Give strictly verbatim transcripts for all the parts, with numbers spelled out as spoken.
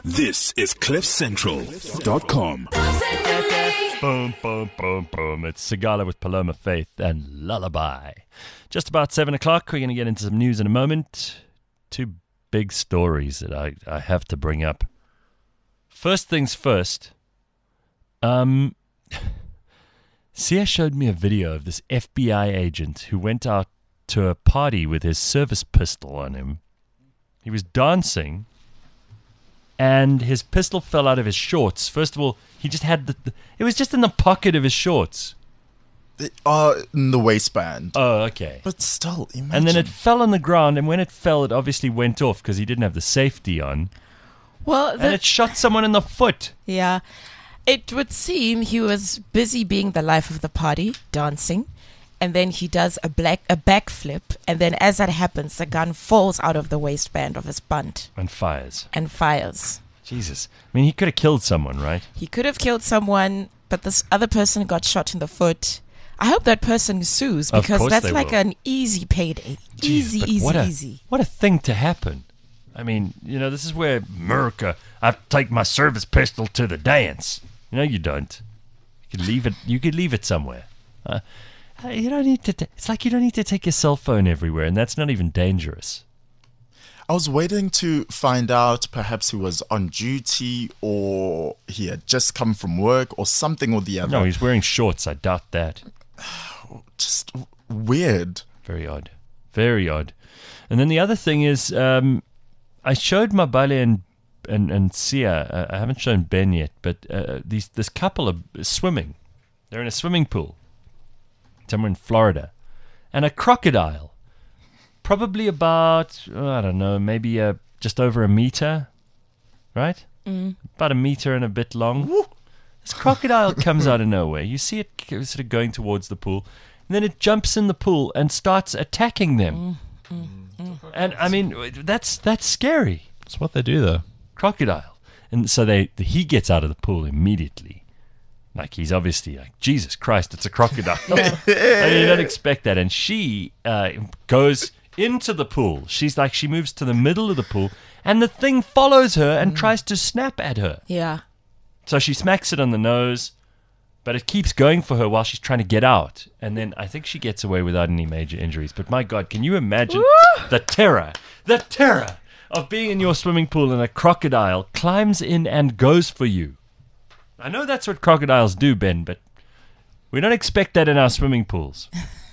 This is cliff central dot com. Boom, boom, boom, boom. It's Sigala with Paloma Faith and Lullaby. Just about seven o'clock. We're going to get into some news in a moment. Two big stories that I, I have to bring up. First things first. Um, Sia showed me a video of this F B I agent who went out to a party with his service pistol on him. He was dancing, and his pistol fell out of his shorts. First of all, he just had the... the it was just in the pocket of his shorts. Uh, in the waistband. Oh, okay. But still, imagine. And then it fell on the ground, and when it fell, it obviously went off because he didn't have the safety on. Well, the, and it shot someone in the foot. Yeah. It would seem he was busy being the life of the party, dancing, and then he does a black a backflip, and then as that happens, the gun falls out of the waistband of his bunt. And fires. And fires. Jesus. I mean, he could have killed someone, right? He could have killed someone, but this other person got shot in the foot. I hope that person sues, Of because course that's they like will. an easy payday. Jeez, easy, but easy, what a, easy. What a thing to happen. I mean, you know, this is where America, I take my service pistol to the dance. You know, you don't. You could leave it. You could leave it somewhere. Uh, you don't need to. T- it's like you don't need to take your cell phone everywhere, and that's not even dangerous. I was waiting to find out perhaps he was on duty or he had just come from work or something or the other. No, he's wearing shorts. I doubt that. Just weird. Very odd. Very odd. And then the other thing is, um, I showed Mabale and and and Sia. Uh, I haven't shown Ben yet, but uh, these this couple are swimming. They're in a swimming pool somewhere in Florida, and a crocodile, probably about oh, I don't know, maybe uh, just over a meter, right? Mm. About a meter and a bit long. This crocodile comes out of nowhere. You see it sort of going towards the pool, and then it jumps in the pool and starts attacking them. Mm, mm, mm. And I mean, that's that's scary. That's what they do, though. Crocodile. And so they he gets out of the pool immediately. Like, he's obviously like, Jesus Christ, it's a crocodile. I mean, you don't expect that. And she uh, goes into the pool. She's like, she moves to the middle of the pool, and the thing follows her and mm. tries to snap at her. Yeah. So she smacks it on the nose, but it keeps going for her while she's trying to get out. And then I think she gets away without any major injuries. But my God, can you imagine Woo! the terror, the terror of being in your swimming pool and a crocodile climbs in and goes for you? I know that's what crocodiles do, Ben, but we don't expect that in our swimming pools.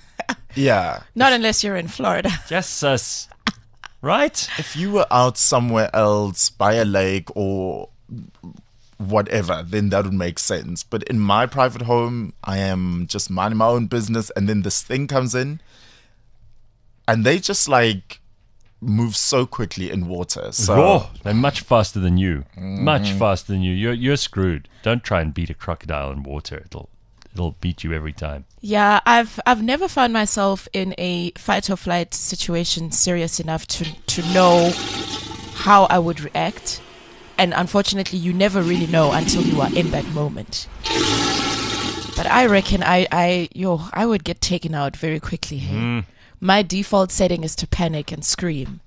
Yeah. Not unless you're in Florida. Just us. Right? If you were out somewhere else by a lake or whatever, then that would make sense. But in my private home, I am just minding my own business, and then this thing comes in, and they just like move so quickly in water. So oh, they're much faster than you. Mm-hmm. Much faster than you. You're you're screwed. Don't try and beat a crocodile in water. It'll it'll beat you every time. Yeah, I've I've never found myself in a fight or flight situation serious enough to to know how I would react. And unfortunately, you never really know until you are in that moment. But I reckon I, I, yo, I would get taken out very quickly. Hey? Mm. My default setting is to panic and scream.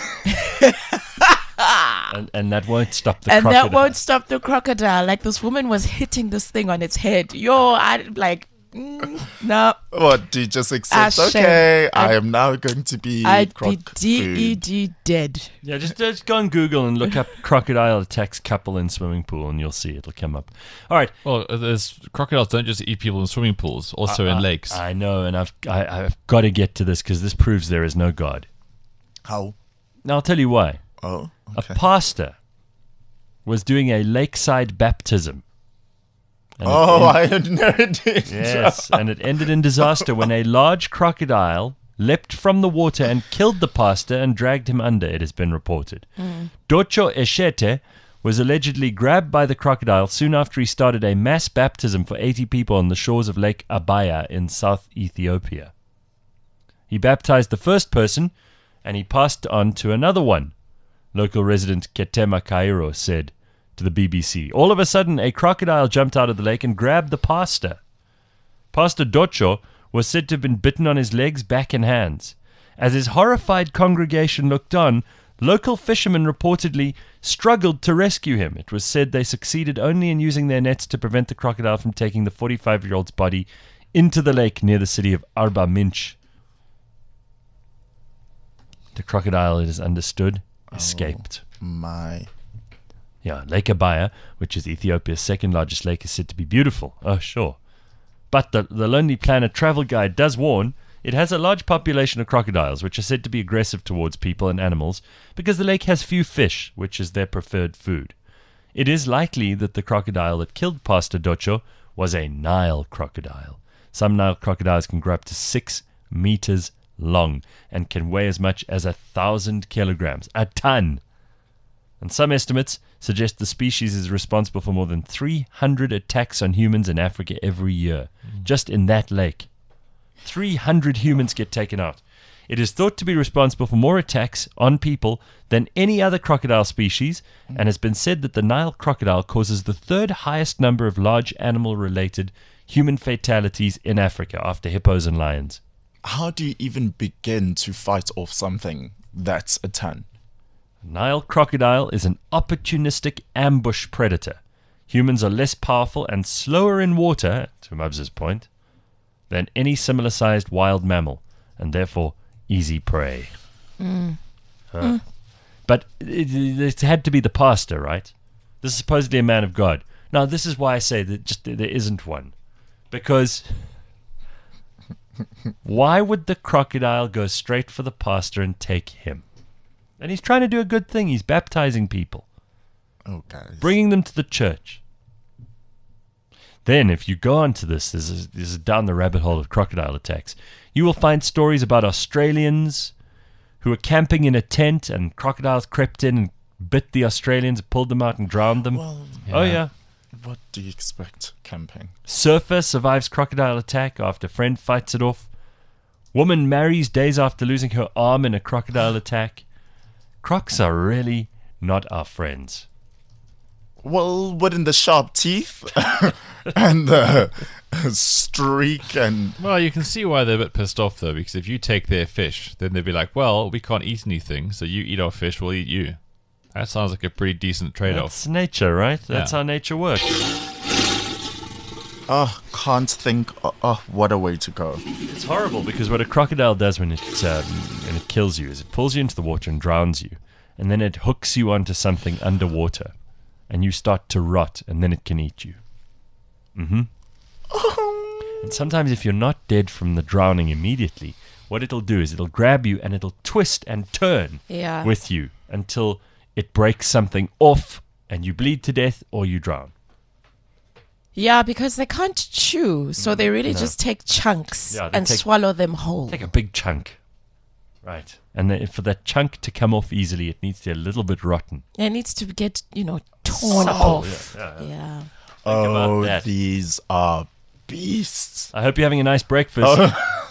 and, and that won't stop the and crocodile. And that won't stop the crocodile. Like, this woman was hitting this thing on its head. Yo, I, like... Mm, no. What, do you just accept, ah, okay, I'd, I am now going to be I'd croc be D E D dead. Yeah, just, just go on Google and look up crocodile attacks couple in swimming pool and you'll see it'll come up. All right. Well, there's crocodiles don't just eat people in swimming pools, also uh, in uh, lakes. I know, and I've I, I've got to get to this because this proves there is no God. How? Now, I'll tell you why. Oh, okay. A pastor was doing a lakeside baptism. And oh, I had no idea. Yes, and it ended in disaster when a large crocodile leapt from the water and killed the pastor and dragged him under, it has been reported. Mm. Docho Eshete was allegedly grabbed by the crocodile soon after he started a mass baptism for eighty people on the shores of Lake Abaya in South Ethiopia. He baptized the first person, and he passed on to another one. Local resident Ketema Cairo said to the B B C, all of a sudden, a crocodile jumped out of the lake and grabbed the pastor. Pastor Docho was said to have been bitten on his legs, back, and hands. As his horrified congregation looked on, Local fishermen reportedly struggled to rescue him. It was said they succeeded only in using their nets to prevent the crocodile from taking the forty-five-year-old's body into the lake near the city of Arba Minch. The crocodile, it is understood, escaped. My. Yeah, Lake Abaya, which is Ethiopia's second largest lake, is said to be beautiful. Oh, sure. But the, the Lonely Planet travel guide does warn it has a large population of crocodiles, which are said to be aggressive towards people and animals because the lake has few fish, which is their preferred food. It is likely that the crocodile that killed Pastor Docho was a Nile crocodile. Some Nile crocodiles can grow up to six meters long and can weigh as much as a thousand kilograms, a ton. And some estimates suggest the species is responsible for more than three hundred attacks on humans in Africa every year, mm. just in that lake. three hundred humans get taken out. It is thought to be responsible for more attacks on people than any other crocodile species, mm. and has been said that the Nile crocodile causes the third highest number of large animal-related human fatalities in Africa after hippos and lions. How do you even begin to fight off something that's a ton? Nile crocodile is an opportunistic ambush predator. Humans are less powerful and slower in water, to Mubs' point, than any similar-sized wild mammal, and therefore easy prey. Mm. Huh. Mm. But it, it had to be the pastor, right? This is supposedly a man of God. Now, this is why I say that just there isn't one. Because why would the crocodile go straight for the pastor and take him? And he's trying to do a good thing. He's baptizing people. Oh, guys. Bringing them to the church. Then, if you go on to this, this is, this is down the rabbit hole of crocodile attacks, you will find stories about Australians who were camping in a tent and crocodiles crept in and bit the Australians, pulled them out and drowned them. Well, Oh, yeah. What do you expect camping? Surfer survives crocodile attack after friend fights it off. Woman marries days after losing her arm in a crocodile attack. Crocs are really not our friends. Well, wouldn't the sharp teeth and the streak and... Well, you can see why they're a bit pissed off, though, because if you take their fish, then they'd be like, well, we can't eat anything, so you eat our fish, we'll eat you. That sounds like a pretty decent trade-off. That's nature, right? That's Yeah. how nature works. Oh, can't think... Oh, oh, what a way to go. It's horrible because what a crocodile does when it um, when it kills you is it pulls you into the water and drowns you, and then it hooks you onto something underwater, and you start to rot, and then it can eat you. Mm-hmm. And sometimes if you're not dead from the drowning immediately, what it'll do is it'll grab you and it'll twist and turn Yeah. with you until it breaks something off and you bleed to death or you drown. Yeah, because they can't chew, so they really No. just take chunks Yeah, they and take- swallow them whole. Take a big chunk. Right. And then for that chunk to come off easily, it needs to be a little bit rotten. It needs to get, you know, torn So- off. Yeah, yeah. Yeah. about Oh, that. these are beasts. I hope you're having a nice breakfast. Oh.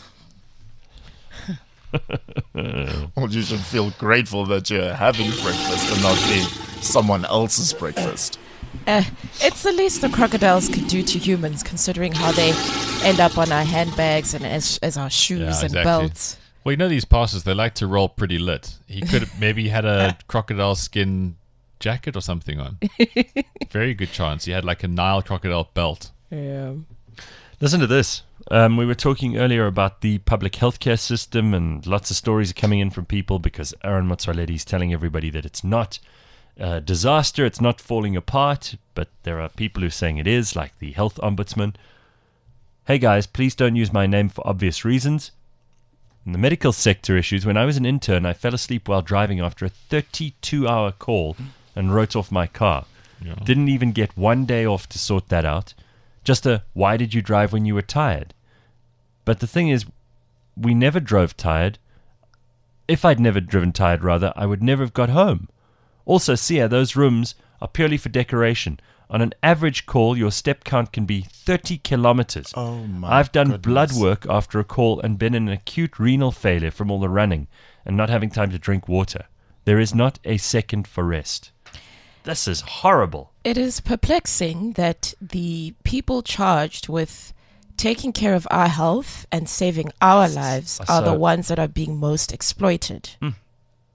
Well, you should feel grateful that you're having breakfast and not being someone else's breakfast. Uh, it's the least the crocodiles could do to humans, considering how they end up on our handbags and as, as our shoes Yeah, and exactly. belts. Well, you know these pastors, they like to roll pretty lit. He could have maybe had a crocodile skin jacket or something on. Very good chance. He had like a Nile crocodile belt. Yeah. Listen to this. Um, we were talking earlier about the public healthcare system, and lots of stories are coming in from people because Aaron Motsoaledi is telling everybody that it's not a disaster, it's not falling apart, but there are people who are saying it is, like the health ombudsman. Hey guys, please don't use my name for obvious reasons. In the medical sector issues, when I was an intern, I fell asleep while driving after a thirty-two hour call and wrote off my car. Yeah. Didn't even get one day off to sort that out. Just a, why did you drive when you were tired? But the thing is, we never drove tired. If I'd never driven tired, rather, I would never have got home. Also, Sia, those rooms are purely for decoration. On an average call, your step count can be thirty kilometers. Oh my I've done goodness. blood work after a call and been in an acute renal failure from all the running and not having time to drink water. There is not a second for rest. This is horrible. It is perplexing that the people charged with taking care of our health and saving our lives are are the so- ones that are being most exploited.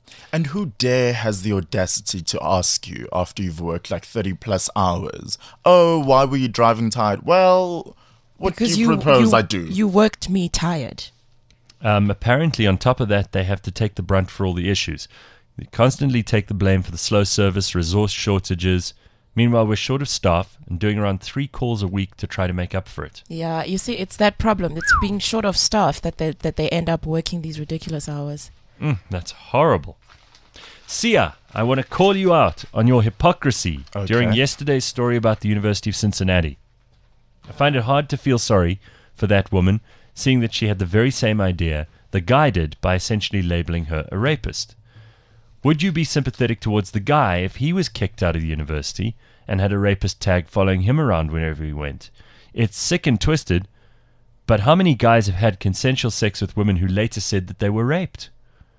And who dare has the audacity to ask you after you've worked like thirty plus hours, oh, why were you driving tired? Well, what Because do you, you propose you, I do? You worked me tired. Um, apparently, on top of that, they have to take the brunt for all the issues. They constantly take the blame for the slow service, resource shortages. Meanwhile, we're short of staff and doing around three calls a week to try to make up for it. Yeah, you see, it's that problem. It's being short of staff that they, that they end up working these ridiculous hours. Mm, that's horrible. Sia, I want to call you out on your hypocrisy Okay. during yesterday's story about the University of Cincinnati. I find it hard to feel sorry for that woman, seeing that she had the very same idea the guy did by essentially labeling her a rapist. Would you be sympathetic towards the guy if he was kicked out of the university and had a rapist tag following him around wherever he went? It's sick and twisted, but how many guys have had consensual sex with women who later said that they were raped?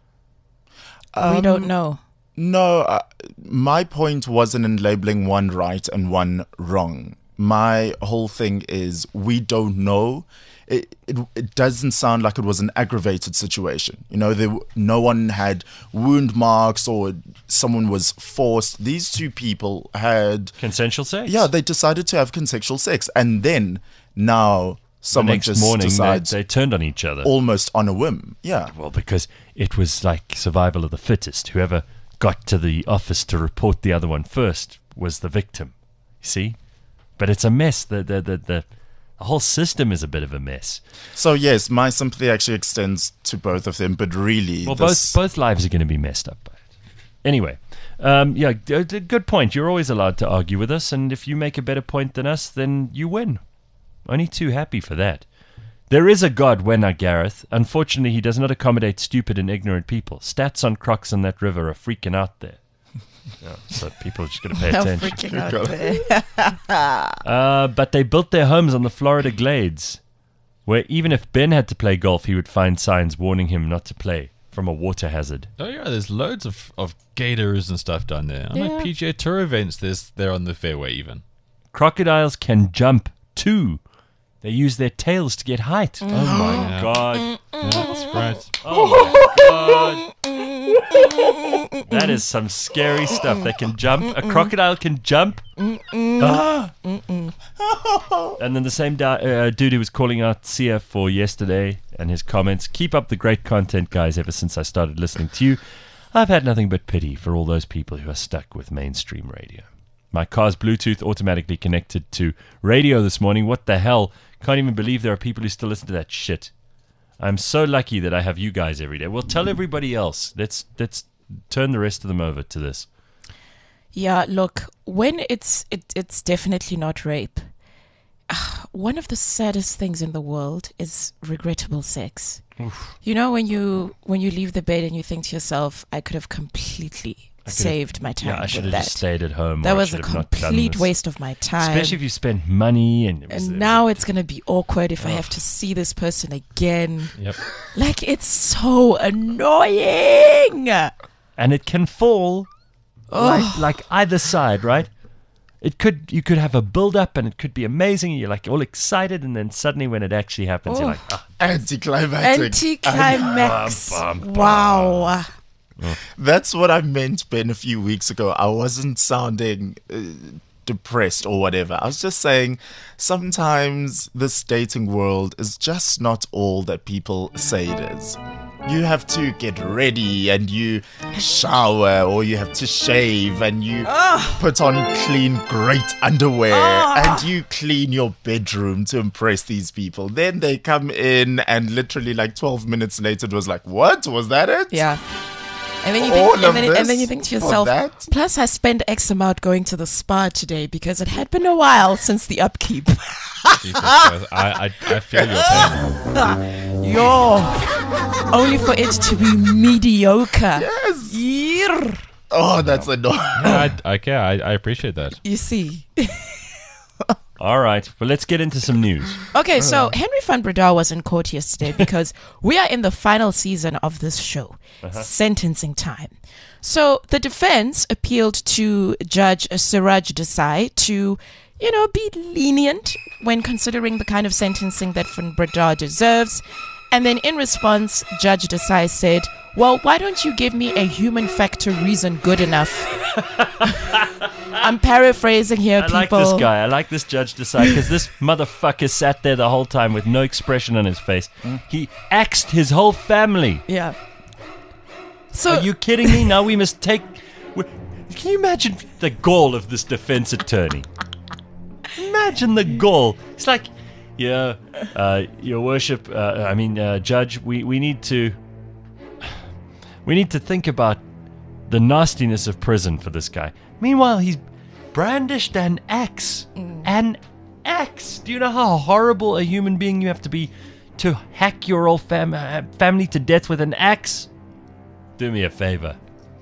we don't know. No, uh, my point wasn't in labeling one right and one wrong. My whole thing is we don't know. It, it it doesn't sound like it was an aggravated situation. You know, there, w- no one had wound marks or someone was forced. These two people had, Consensual sex? yeah, they decided to have consensual sex. And then now The someone next just morning, they, decides they turned on each other. almost on a whim. Yeah. Well, because it was like survival of the fittest. Whoever got to the office to report the other one first was the victim. You see? But it's a mess. The the the the, the whole system is a bit of a mess. So, yes, my sympathy actually extends to both of them. But really, Well, this, both both lives are going to be messed up by it. Anyway, um, yeah, g- g- good point. You're always allowed to argue with us, and if you make a better point than us, then you win. Only too happy for that. There is a God, Wenna Gareth. Unfortunately, he does not accommodate stupid and ignorant people. Stats on crocs in that river are freaking out there. Yeah, so people are just going to pay How attention. freaking out there. Uh, but they built their homes on the Florida Glades, where even if Ben had to play golf, he would find signs warning him not to play from a water hazard. Oh yeah, there's loads of, of gators and stuff down there. On Yeah. like P G A Tour events, there's they're on the fairway even. Crocodiles can jump too. They use their tails to get height. Oh my Yeah. god. That's right. Oh my god. That is some scary stuff. They can jump. A crocodile can jump. Ah. And then the same da- uh, dude who was calling out Sia for yesterday and his comments. Keep up the great content, guys. Ever since I started listening to you, I've had nothing but pity for all those people who are stuck with mainstream radio. My car's Bluetooth automatically connected to radio this morning. What the hell? Can't even believe there are people who still listen to that shit. I'm so lucky that I have you guys every day. Well, tell everybody else. Let's let's turn the rest of them over to this. Yeah, look, when it's it, it's definitely not rape. Ah, one of the saddest things in the world is regrettable sex. You know, when you when you leave the bed and you think to yourself, I could have completely saved my time Yeah, I should with have that. just stayed at home. That or I was should a have not done complete this. waste of my time. Especially if you spent money and it was, and it now was, it's going to be awkward if I have to see this person again. Yep. Like, it's so annoying. and it can fall like, like either side, right? It could you could have a build up and it could be amazing. You're like all excited, and then suddenly when it actually happens, you're Oh. like, ah, Anticlimactic. Anticlimax. Bum, bum, bum. Wow. That's what I meant, Ben, a few weeks ago. I wasn't sounding uh, depressed or whatever. I was just saying sometimes this dating world is just not all that people say it is. You have to get ready and you shower or you have to shave and you put on clean, great underwear and you clean your bedroom to impress these people. Then they come in and literally like twelve minutes later it was like, what? Was that it? Yeah. And then you All think, of and then, and then you this think to for yourself, that? plus I spent X amount going to the spa today because it had been a while since the upkeep. Jesus Christ. I, I I feel your pain. Yo, only for it to be mediocre. Yes. Yeer. Oh, that's annoying. Yeah, I, okay, I, I appreciate that. You see. all right. Well, let's get into some news. Okay, so Henry van Breda was in court yesterday because we are in the final season of this show, sentencing time. So the defense appealed to Judge Siraj Desai to, you know, be lenient when considering the kind of sentencing that van Breda deserves. And then in response, Judge Desai said, well, why don't you give me a human factor reason good enough? I'm paraphrasing here, I people. like this guy. I like this Judge Desai because this motherfucker sat there the whole time with no expression on his face. He axed his whole family. Yeah. So Are you kidding me? Now we must take... we- Can you imagine the gall of this defense attorney? Imagine the gall. It's like, yeah, uh, Your Worship, uh, I mean, uh, Judge, we, we need to... We need to think about the nastiness of prison for this guy. Meanwhile, he's brandished an axe. An axe. Do you know how horrible a human being you have to be to hack your whole fam- uh, family to death with an axe? Do me a favor.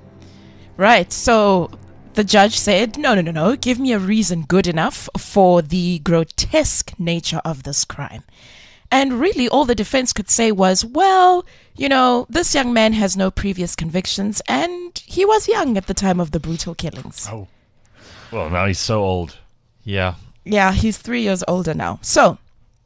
Right. So the judge said, no, no, no, no. Give me a reason good enough for the grotesque nature of this crime. And really, all the defense could say was, well, you know, this young man has no previous convictions, and he was young at the time of the brutal killings. Oh. Well, now he's so old. Yeah. Yeah, he's three years older now. So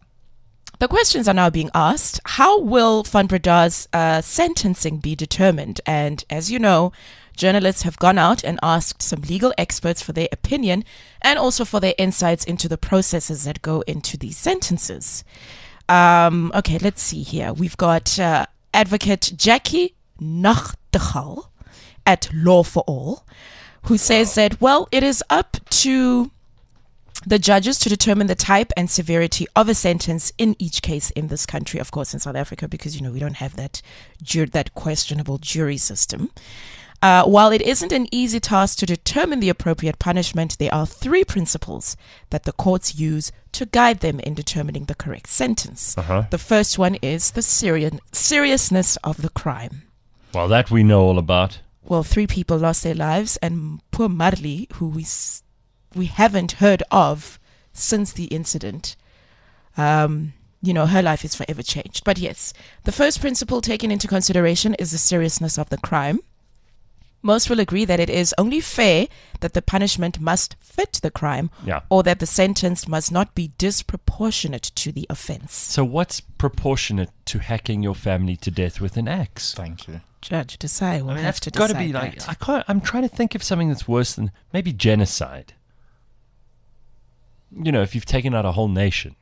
the questions are now being asked. How will Van Breda's uh, sentencing be determined? And as you know, journalists have gone out and asked some legal experts for their opinion and also for their insights into the processes that go into these sentences. Um, okay, let's see here. We've got uh, advocate Jackie Nachtigal at Law for All, who says that, well, it is up to the judges to determine the type and severity of a sentence in each case in this country, of course, in South Africa, because, you know, we don't have that ju- that questionable jury system. Uh, while it isn't an easy task to determine the appropriate punishment, there are three principles that the courts use to guide them in determining the correct sentence. Uh-huh. The first one is the seri- seriousness of the crime. Well, that we know all about. Well, three people lost their lives, and poor Marley, who we s- we haven't heard of since the incident, um, you know, her life is forever changed. But yes, the first principle taken into consideration is the seriousness of the crime. Most will agree that it is only fair that the punishment must fit the crime, Yeah. or that the sentence must not be disproportionate to the offense. So what's proportionate to hacking your family to death with an axe? Thank you. Judge Desai will I mean, have that's to got decide to be like that. I can't. I'm trying to think of something that's worse than maybe genocide. You know, if you've taken out a whole nation.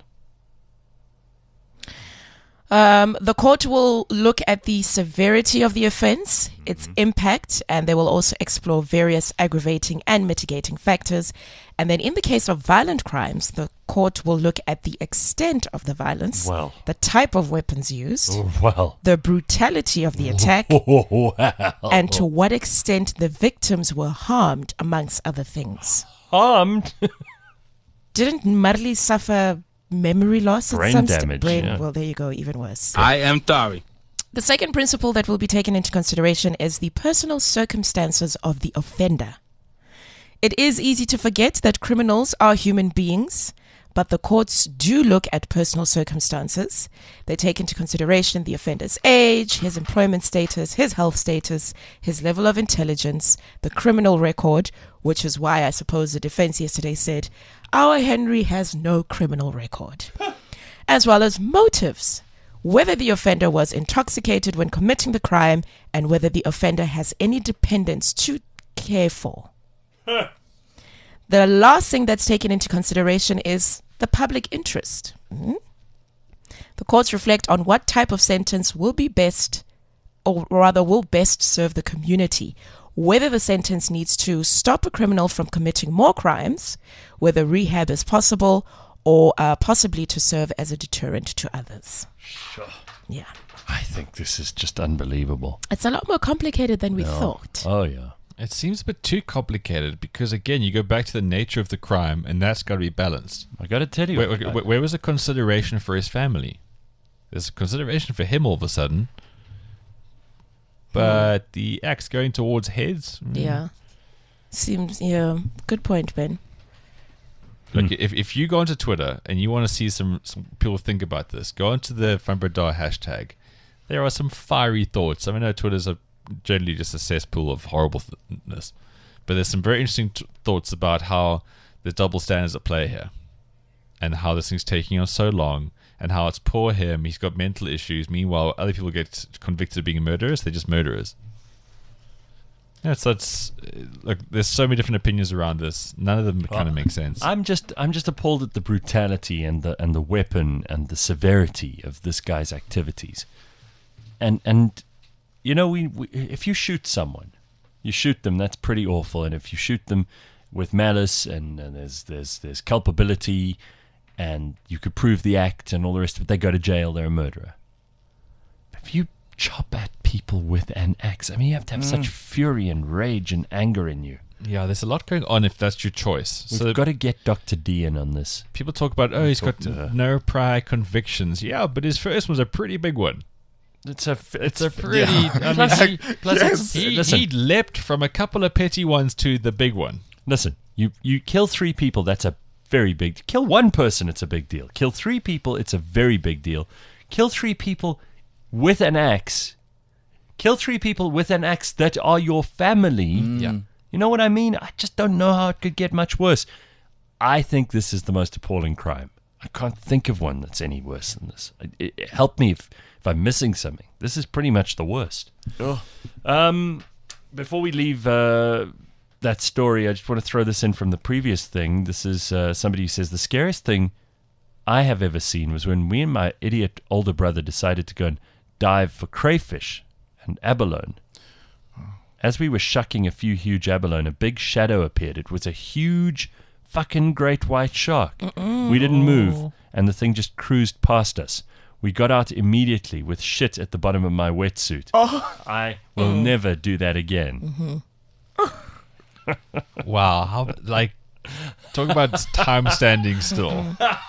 Um, the court will look at the severity of the offense, its impact, and they will also explore various aggravating and mitigating factors. And then in the case of violent crimes, the court will look at the extent of the violence, Well. the type of weapons used, Well. the brutality of the attack, Wow. and to what extent the victims were harmed, amongst other things. Harmed. Didn't Marley suffer memory loss? at Brain some st- damage, brain, yeah. Well, there you go, even worse. I am sorry. The second principle that will be taken into consideration is the personal circumstances of the offender. It is easy to forget that criminals are human beings, but the courts do look at personal circumstances. They take into consideration the offender's age, his employment status, his health status, his level of intelligence, the criminal record, which is why I suppose the defense yesterday said, our Henry has no criminal record, as well as motives, whether the offender was intoxicated when committing the crime and whether the offender has any dependents to care for. The last thing that's taken into consideration is the public interest. Mhm. The courts reflect on what type of sentence will be best, or rather will best serve the community, whether the sentence needs to stop a criminal from committing more crimes, whether rehab is possible, or uh, possibly to serve as a deterrent to others. Sure. Yeah. I think this is just unbelievable. It's a lot more complicated than we thought. Oh, yeah. It seems a bit too complicated because, again, you go back to the nature of the crime, and that's got to be balanced. I got to tell you. Where, where, where was the consideration for his family? There's a consideration for him all of a sudden. But the axe going towards heads? mm. Yeah. Seems, yeah. Good point, Ben. Look, if if you go onto Twitter and you want to see some, some people think about this, go onto the Van Breda hashtag. There are some fiery thoughts. I mean, I know Twitter's a, generally just a cesspool of horribleness, but there's some very interesting t- thoughts about how the double standards at play here, and how this thing's taking on so long, and how it's poor him. He's got mental issues. Meanwhile, other people get convicted of being murderers. They're just murderers. Yeah, so it's look. There's so many different opinions around this. None of them kind of make sense. I'm just I'm just appalled at the brutality and the and the weapon and the severity of this guy's activities. And and you know we, we if you shoot someone, you shoot them. That's pretty awful. And if you shoot them with malice and, and there's there's there's culpability, and you could prove the act and all the rest of it, they go to jail. They're a murderer. If you chop at people with an axe, I mean, you have to have mm. such fury and rage and anger in you. Yeah, there's a lot going on if that's your choice. We've so got to get Doctor D in on this. People talk about, oh, he's got no prior convictions. Yeah, but his first one's a pretty big one. It's a, it's, it's a pretty. Yeah. I mean, plus, he, plus yes. he, listen, he leapt from a couple of petty ones to the big one. Listen, you you kill three people, that's a very big. Kill one person, it's a big deal. Kill three people, it's a very big deal. Kill three people with an axe. Kill three people with an axe that are your family. Mm. Yeah. You know what I mean? I just don't know how it could get much worse. I think this is the most appalling crime. I can't think of one that's any worse than this. It, it, help me if, if I'm missing something. This is pretty much the worst. Oh. Um, before we leave uh, that story, I just want to throw this in from the previous thing. This is uh, somebody who says, the scariest thing I have ever seen was when me and my idiot older brother decided to go and dive for crayfish and abalone. As we were shucking a few huge abalone, a big shadow appeared. It was a huge fucking great white shark. Mm-mm. We didn't move, and the thing just cruised past us. We got out immediately with shit at the bottom of my wetsuit. Oh. I will mm. never do that again. Mm-hmm. Wow. How, like, talk about time standing still.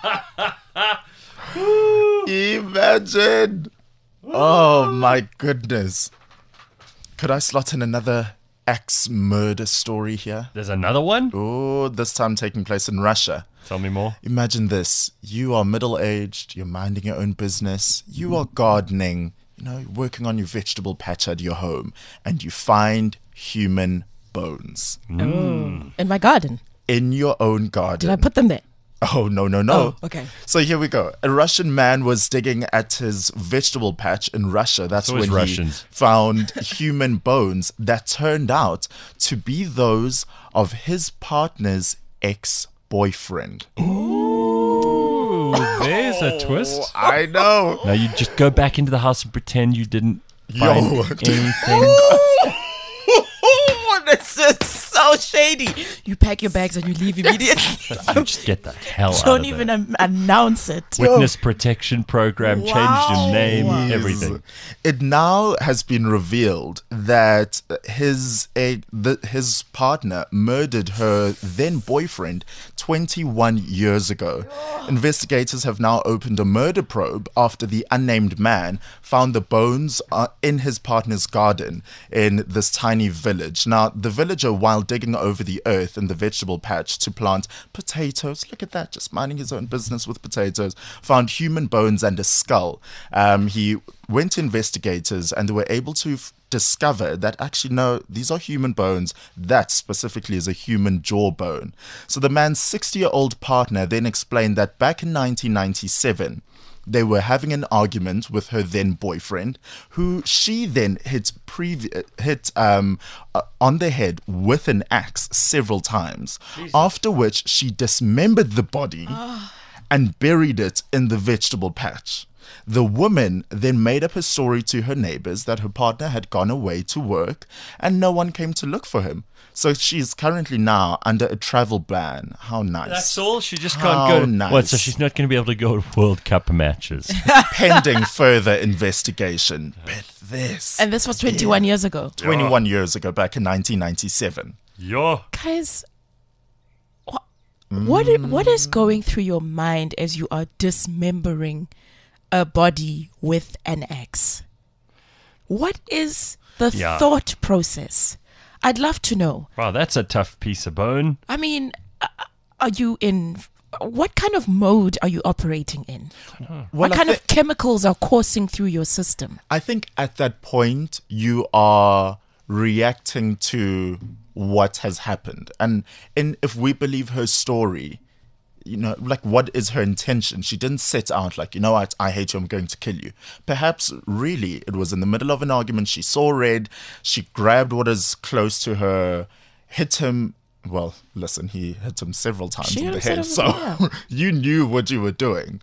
Imagine. Oh, my goodness. Could I slot in another axe murder story here? There's another one? Oh, this time taking place in Russia. Tell me more. Imagine this. You are middle-aged, you're minding your own business, you are gardening, you know, working on your vegetable patch at your home, and you find human bones. Mm. In my garden? In your own garden. Did I put them there? Oh, no, no, no. Oh, okay. So here we go. A Russian man was digging at his vegetable patch in Russia. That's when Russians. he found human bones that turned out to be those of his partner's ex-boyfriend. Ooh, there's a twist. I know. Now you just go back into the house and pretend you didn't find Yo. anything. This is so shady. You pack your bags and you leave immediately. You just get the hell out Don't of even there. um, announce it. Witness protection program, Wow. changed your name, Jeez. everything. It now has been revealed that his a, the, his partner murdered her then boyfriend twenty-one years ago. Investigators have now opened a murder probe after the unnamed man found the bones uh, in his partner's garden in this tiny village. Now, the villager, while digging over the earth in the vegetable patch to plant potatoes, look at that, just minding his own business with potatoes, found human bones and a skull. Um, he went to investigators and they were able to f- discover that actually, no, these are human bones. That specifically is a human jawbone. So the man's sixty-year-old partner then explained that back in nineteen ninety-seven, they were having an argument with her then boyfriend, who she then hit previ- hit um, uh, on the head with an axe several times. Jesus. After which she dismembered the body and buried it in the vegetable patch. The woman then made up a story to her neighbors that her partner had gone away to work and no one came to look for him. So she's currently now under a travel ban. How nice. That's all? She just How can't go. nice. What, so she's not going to be able to go to World Cup matches? Pending further investigation. But this. And this was twenty-one years ago. twenty-one years ago, back in nineteen ninety-seven. Yo. Guys, what, what, i- what is going through your mind as you are dismembering a body with an axe? What is the Yeah. thought process? I'd love to know. Wow, that's a tough piece of bone. I mean, uh, are you in... What kind of mode are you operating in? Well, what I kind thi- of chemicals are coursing through your system? I think at that point, you are reacting to what has happened. And in, if we believe her story, you know, like, what is her intention? She didn't set out like, you know what, I hate you, I'm going to kill you. Perhaps really it was in the middle of an argument. She saw red. She grabbed what is close to her, hit him. Well, listen, he hit him several times She in the hit him head. several- So yeah. you knew what you were doing.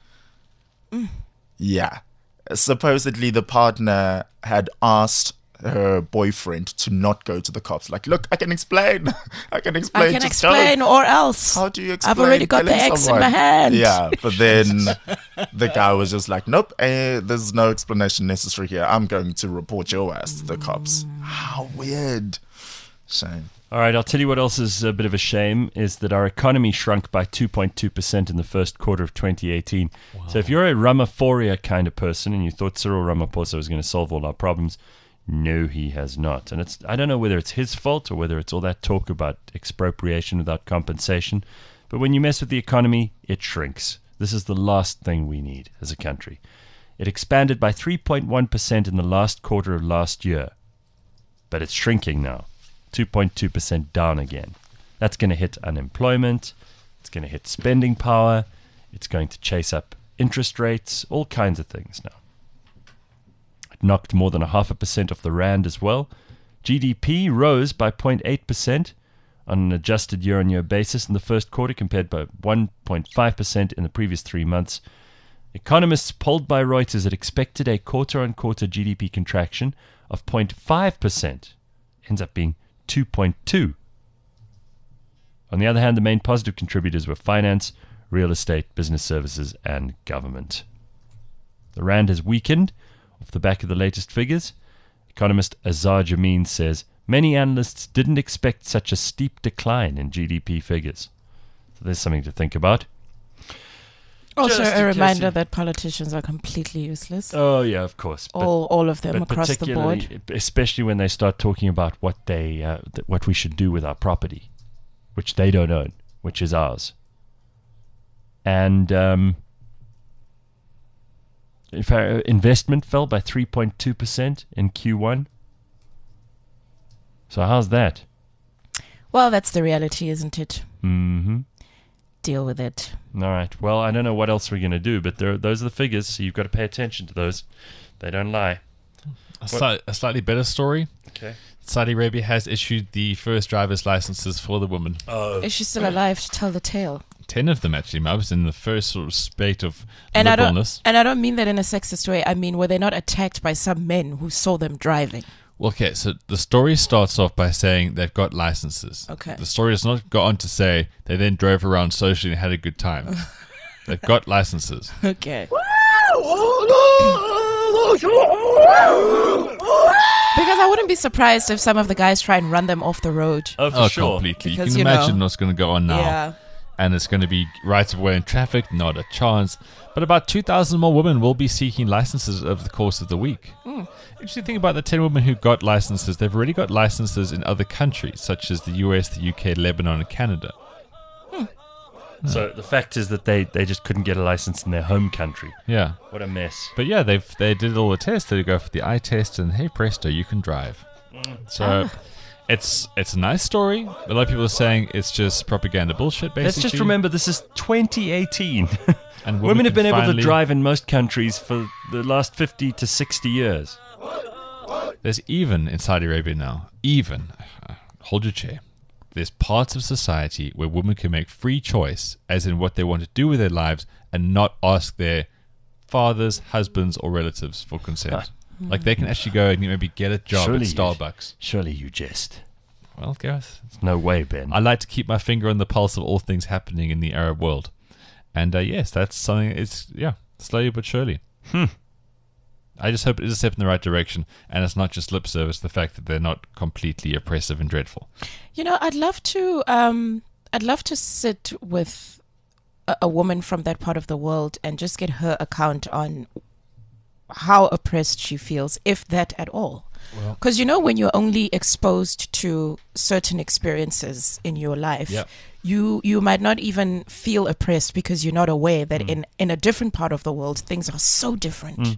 Yeah. Supposedly the partner had asked her boyfriend to not go to the cops. Like, look, I can explain. I can explain. I can Just don't. explain, or else. How do you explain? I've already got the killing X someone? in my hand. Yeah, but then the guy was just like, nope, eh, there's no explanation necessary here. I'm going to report your ass to the cops. How weird. Shame. All right, I'll tell you what else is a bit of a shame is that our economy shrunk by two point two percent in the first quarter of twenty eighteen. So if you're a Ramaphoria kind of person and you thought Cyril Ramaphosa was going to solve all our problems, no, he has not. And it's I don't know whether it's his fault or whether it's all that talk about expropriation without compensation. But when you mess with the economy, it shrinks. This is the last thing we need as a country. It expanded by three point one percent in the last quarter of last year. But it's shrinking now. two point two percent down again. That's going to hit unemployment. It's going to hit spending power. It's going to chase up interest rates, all kinds of things now. It knocked more than a half a percent off the rand as well. G D P rose by zero point eight percent on an adjusted year-on-year basis in the first quarter compared by one point five percent in the previous three months. Economists polled by Reuters had expected a quarter-on-quarter G D P contraction of zero point five percent. Ends up being two point two. On the other hand, the main positive contributors were finance, real estate, business services, and government. The rand has weakened off the back of the latest figures. Economist Azar Jameen says many analysts didn't expect such a steep decline in G D P figures. So there's something to think about. Also, Just a in reminder case you- that politicians are completely useless. Oh yeah, of course. But all, all of them But across the board. particularly, especially when they start talking about what they, uh, th- what we should do with our property, which they don't own, which is ours. And um, if our investment fell by three point two percent in Q one. So how's that? Well, that's the reality, isn't it? Mm-hmm. Deal with it. All right. Well, I don't know what else we're going to do, but there, those are the figures, so you've got to pay attention to those. They don't lie. A, sli- a slightly better story. Okay. Saudi Arabia has issued the first driver's licenses for the woman. Oh. Is she still alive to tell the tale? Ten of them, actually. I was in the first sort of spate of And I liberalness. don't, and I don't mean that in a sexist way. I mean, were they not attacked by some men who saw them driving? Well, okay, so the story starts off by saying they've got licenses. Okay. The story does not go on to say they then drove around socially and had a good time. They've got licenses. Okay. Because I wouldn't be surprised if some of the guys try and run them off the road. Oh, for Oh, sure. completely. Because, you can you imagine know, what's going to go on now. Yeah. And it's going to be right of way in traffic, not a chance. But about two thousand more women will be seeking licenses over the course of the week. Hmm. Interesting thing about the ten women who got licenses, they've already got licenses in other countries, such as the U S, the U K, Lebanon, and Canada. So the fact is that they, they just couldn't get a license in their home country. Yeah. What a mess. But yeah, they've they did all the tests. They go for the eye test, and hey presto, you can drive. So it's it's a nice story. A lot of people are saying it's just propaganda bullshit. Basically, Let's just remember this is twenty eighteen. And Women have can been able to finally- drive in most countries for the last fifty to sixty years. There's even in Saudi Arabia now, even uh, hold your chair. There's parts of society where women can make free choice, as in what they want to do with their lives, and not ask their fathers, husbands, or relatives for consent. Like they can actually go and maybe get a job Surely at you- Starbucks. Surely you jest. Well, Gareth, No way, Ben. I like to keep my finger on the pulse of all things happening in the Arab world. And uh, yes, that's something, it's, yeah, slowly but surely. Hmm. I just hope it is a step in the right direction, and it's not just lip service, the fact that they're not completely oppressive and dreadful. You know, I'd love to. Um, I'd love to sit with a, a woman from that part of the world and just get her account on how oppressed she feels, if that at all. Because you know, when you're only exposed to certain experiences in your life, Yep. you you might not even feel oppressed because you're not aware that in in a different part of the world things are so different.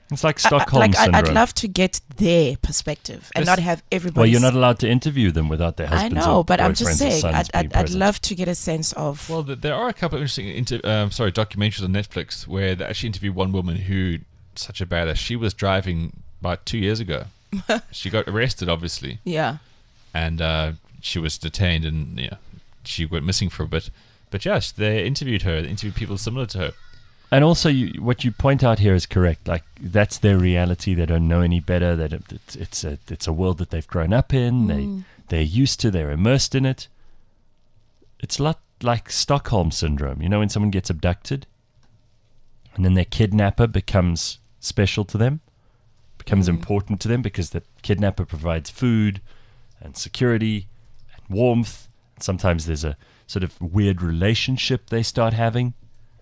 It's like I- I- Stockholm like I, syndrome. I'd love to get their perspective and This- not have everybody. well, you're not allowed to interview them without their I husbands. know, or but I'm just boyfriends or saying, sons I'd, being I'd, I'd present. love to get a sense of. Well, th- there are a couple of interesting inter- um, sorry documentaries on Netflix where they actually interview one woman who such a badass. She was driving about two years ago. She got arrested, obviously, yeah. and uh, she was detained, and yeah, she went missing for a bit. But yes, they interviewed her. They interviewed people similar to her. And also, you, what you point out here is correct. Like, that's their reality. They don't know any better. That it, it's, it's a it's a world that they've grown up in. They they're used to. They're immersed in it. It's a lot like Stockholm syndrome. You know, when someone gets abducted, and then their kidnapper becomes special to them, becomes important to them because the kidnapper provides food and security and warmth. Sometimes there's a sort of weird relationship they start having.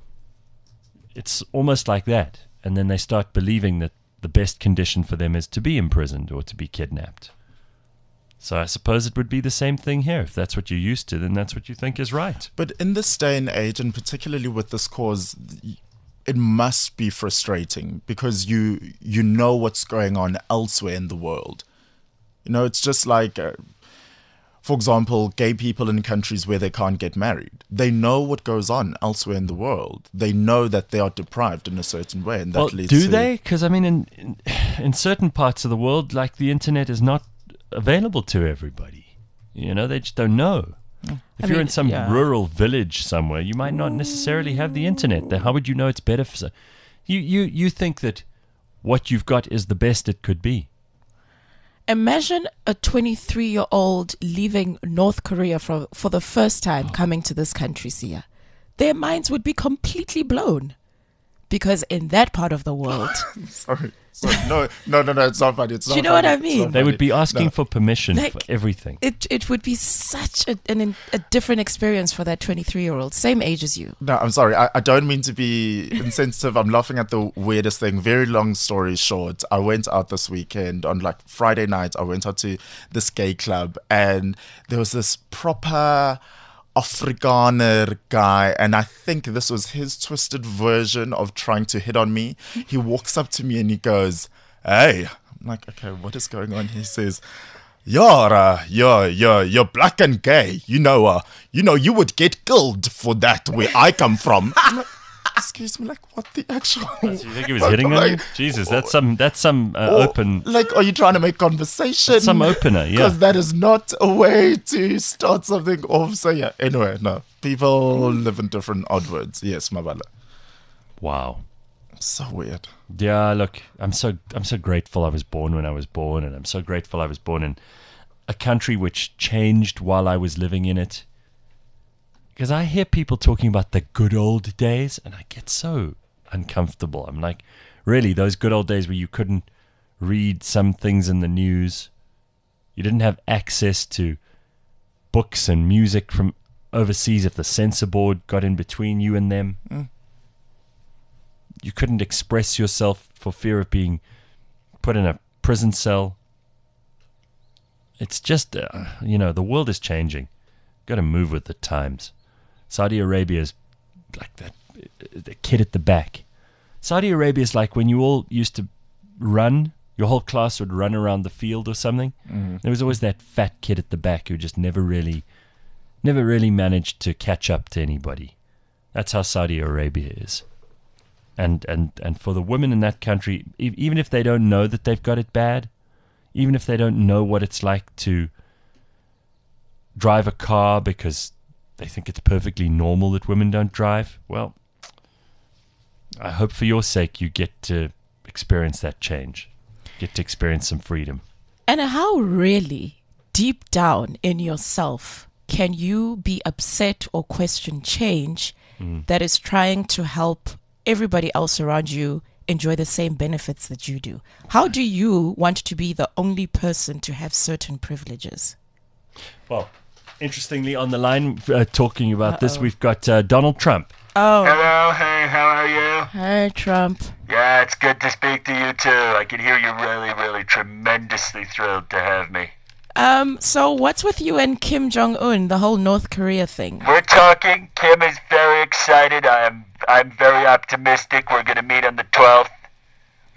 It's almost like that. And then they start believing that the best condition for them is to be imprisoned or to be kidnapped. So I suppose it would be the same thing here. If that's what you're used to, then that's what you think is right. But in this day and age, and particularly with this cause, it must be frustrating because you you know what's going on elsewhere in the world. You know, it's just like, uh, for example, gay people in countries where they can't get married. They know what goes on elsewhere in the world. They know that they are deprived in a certain way, and that Well, leads do to they? Because, I mean, in, in in certain parts of the world, like the internet is not available to everybody. You know, they just don't know. If I you're mean, in some yeah. rural village somewhere, you might not necessarily have the internet there. How would you know it's better for... so- You, you, you think that what you've got is the best it could be. Imagine a twenty-three-year-old leaving North Korea for for the first time coming to this country, Sia. Their minds would be completely blown. Because in that part of the world, Sorry. Sorry. No, no, no, no. It's not funny. It's Do not you know what funny. I It's mean? not They would funny. be asking No. for permission Like- for everything. it it would be such a, an, a different experience for that twenty-three-year-old, same age as you. No, I'm sorry. I, I don't mean to be insensitive. I'm laughing at the weirdest thing. Very long story short, I went out this weekend on like Friday night. I went out to this gay club, and there was this proper Afrikaner guy, and I think this was his twisted version of trying to hit on me. He walks up to me and he goes, "Hey." I'm like, okay, what is going on? He says, You're, uh, you're, you're, you're black and gay. You know, uh, you know, you would get killed for that where I come from. I'm like, excuse me, like, what the actual? Do you think he was hitting on you? Like, Jesus, that's some that's some uh, or, open Like, are you trying to make conversation? that's some opener, yeah. Because that is not a way to start something off. So yeah. Anyway, no, people live in different odd words. Yes, Mabala. Wow. So weird. Yeah, look, I'm so I'm so grateful I was born when I was born, and I'm so grateful I was born in a country which changed while I was living in it. Because I hear people talking about the good old days, and I get so uncomfortable. I'm like, really, those good old days where you couldn't read some things in the news, you didn't have access to books and music from overseas if the censor board got in between you and them. Mm. You couldn't express yourself for fear of being put in a prison cell. It's just, uh, you know, the world is changing. Got to move with the times. Saudi Arabia is like that, the kid at the back. Saudi Arabia is like when you all used to run, your whole class would run around the field or something. Mm. There was always that fat kid at the back who just never really, never really managed to catch up to anybody. That's how Saudi Arabia is. And, and, and for the women in that country, e- even if they don't know that they've got it bad, even if they don't know what it's like to drive a car because they think it's perfectly normal that women don't drive, well, I hope for your sake you get to experience that change, get to experience some freedom. And how really, deep down in yourself, can you be upset or question change Mm. that is trying to help everybody else around you enjoy the same benefits that you do? How do you want to be the only person to have certain privileges? Well, interestingly, on the line uh, talking about this, Uh-oh. we've got uh, Donald Trump. Oh, Hello, hey, how are you? hi, Trump. Yeah, it's good to speak to you too. I can hear you're really, really tremendously thrilled to have me. Um, so what's with you and Kim Jong-un, the whole North Korea thing? We're talking. Kim is very excited. I am I'm very optimistic. We're gonna meet on the twelfth.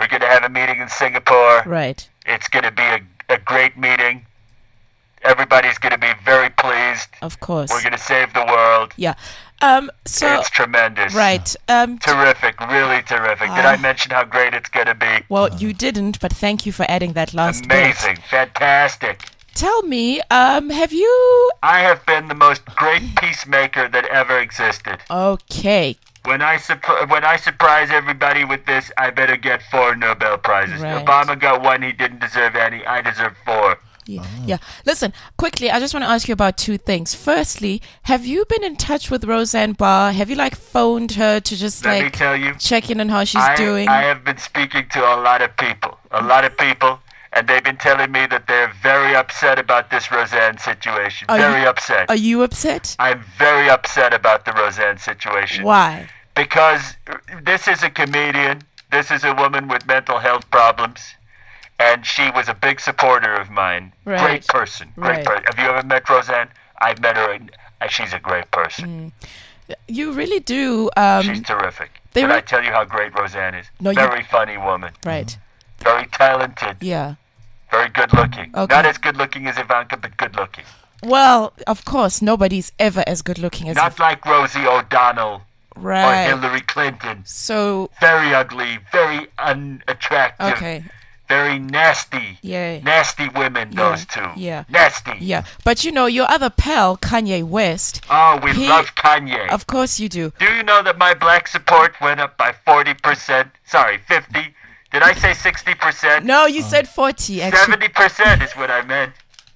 We're going to have a meeting in Singapore. Right. It's going to be a, a great meeting. Everybody's going to be very pleased. Of course. We're going to save the world. Yeah. Um. So. It's tremendous. Right. Um. Terrific. Really terrific. Did Ah. I mention how great it's going to be? Well, you didn't, but thank you for adding that last bit. Amazing. Fantastic. Tell me, um, have you? I have been the most great peacemaker that ever existed. Okay. When I surp- when I surprise everybody with this, I better get four Nobel Prizes. Right. Obama got one, he didn't deserve any. I deserve four. Yeah. yeah. Listen, quickly, I just want to ask you about two things. Firstly, have you been in touch with Roseanne Barr? Have you like phoned her to just Let me like tell you, check in on how she's I, doing? I have been speaking to a lot of people, a lot of people, and they've been telling me that they're very upset about this Roseanne situation. Are very you- upset. Are you upset? I'm very upset about the Roseanne situation. Why? Because this is a comedian. This is a woman with mental health problems. And she was a big supporter of mine. Right. Great person. Great Right. person. Have you ever met Roseanne? I've met her, and uh, she's a great person. You really do. Um, She's terrific. they Did were- I tell you how great Roseanne is? No, you- Very funny woman. right. Very talented. Yeah. Very good looking. Okay. Not as good looking as Ivanka, but good looking. Well, of course, nobody's ever as good looking as Not like Rosie O'Donnell right. or Hillary Clinton. So, Very ugly, very unattractive. okay. Very nasty. Yeah. Nasty women, Yeah, those two. yeah. Nasty. Yeah. But you know, your other pal, Kanye West, Oh, we He- love Kanye. of course you do. Do you know that my black support went up by forty percent? Sorry, fifty. Did I say sixty percent? No, you said forty, actually. seventy percent is what I meant.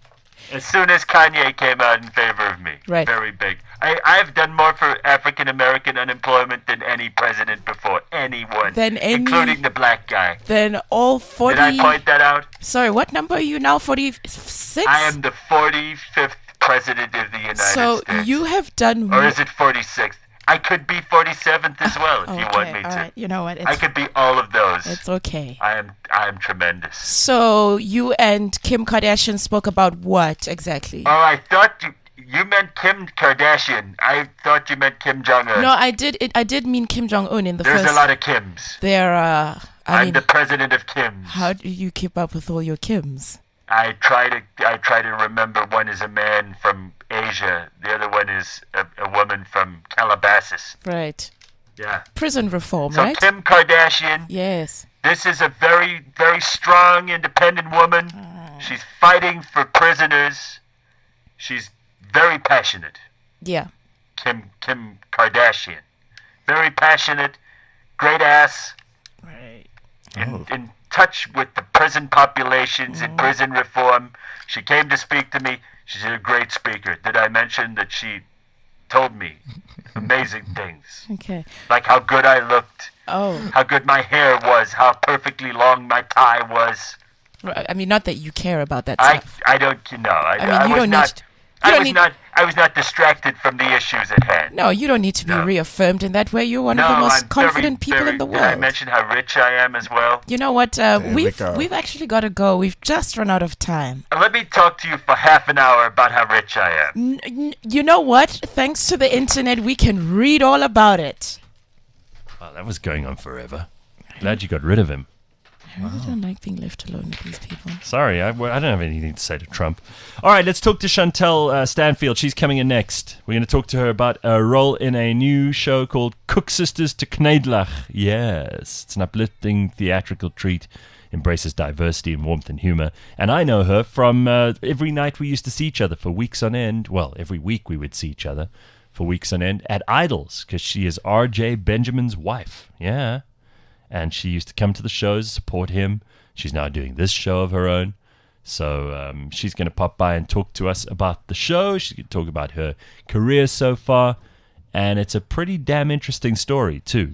As soon as Kanye came out in favor of me. Right. Very big. I, I've done more for African American unemployment than any president before. Anyone. Than any- Including the black guy. Then all forty. Did I point that out? Sorry, what number are you now? forty-six? I am the forty-fifth president of the United So States. you have done. Or is it forty-sixth? I could be forty-seventh as well if you want me to. all right. You know what? I It's, could be all of those. it's okay. I am I am tremendous. So you and Kim Kardashian spoke about what exactly? Oh, I thought you you meant Kim Kardashian. I thought you meant Kim Jong Un. No, I did. It, I did mean Kim Jong Un in the There's first. a lot of Kims. There. Uh, I I'm mean, the president of Kims. how do you keep up with all your Kims? I try to I try to remember one is a man from Asia, the other one is a, a woman from Calabasas. Right. Yeah. Prison reform, So right? Kim Kardashian, Yes. this is a very very strong, independent woman. Mm. She's fighting for prisoners. She's very passionate. Yeah. Kim Kim Kardashian, very passionate, great ass. Right. in, in touch with the prison populations and prison reform. She came to speak to me. She's a great speaker. Did I mention that she told me amazing things? Okay. Like how good I looked, Oh, how good my hair was, how perfectly long my tie was. right. I mean, not that you care about that I, stuff. I don't, you know, I, I mean, you was don't need not, to- you I don't was need- not, I was not distracted from the issues at hand. No, you don't need to be No. reaffirmed in that way. You're one No, of the most I'm confident very, people very, in the Did I world. mention how rich I am as well? You know what? Uh, There we we've go. we've actually got to go. We've just run out of time. Let me talk to you for half an hour about how rich I am. N- n- you know what? Thanks to the internet, we can read all about it. Wow, that was going on forever. Glad you got rid of him. I really don't like being left alone with these people. Sorry, I, well, I don't have anything to say to Trump. All right, let's talk to Chantel uh, Stanfield. She's coming in next. We're going to talk to her about a role in a new show called Cook Sisters to Kneidlach. Yes, it's an uplifting theatrical treat. Embraces diversity and warmth and humor. And I know her from uh, every night we used to see each other for weeks on end. Well, every week we would see each other for weeks on end at Idols, because she is R J Benjamin's wife. Yeah. And she used to come to the shows, support him. She's now doing this show of her own. So um, she's going to pop by and talk to us about the show. She's going to talk about her career so far. And it's a pretty damn interesting story, too.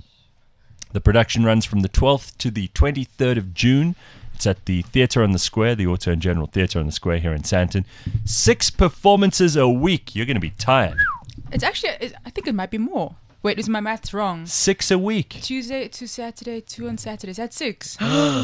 The production runs from the twelfth to the twenty-third of June. It's at the Theatre on the Square, the Auto and General Theatre on the Square here in Sandton. Six performances a week. You're going to be tired. It's actually, it, I think it might be more. Wait, is my maths wrong? Six a week. Tuesday to Saturday, two on Saturdays. That's six.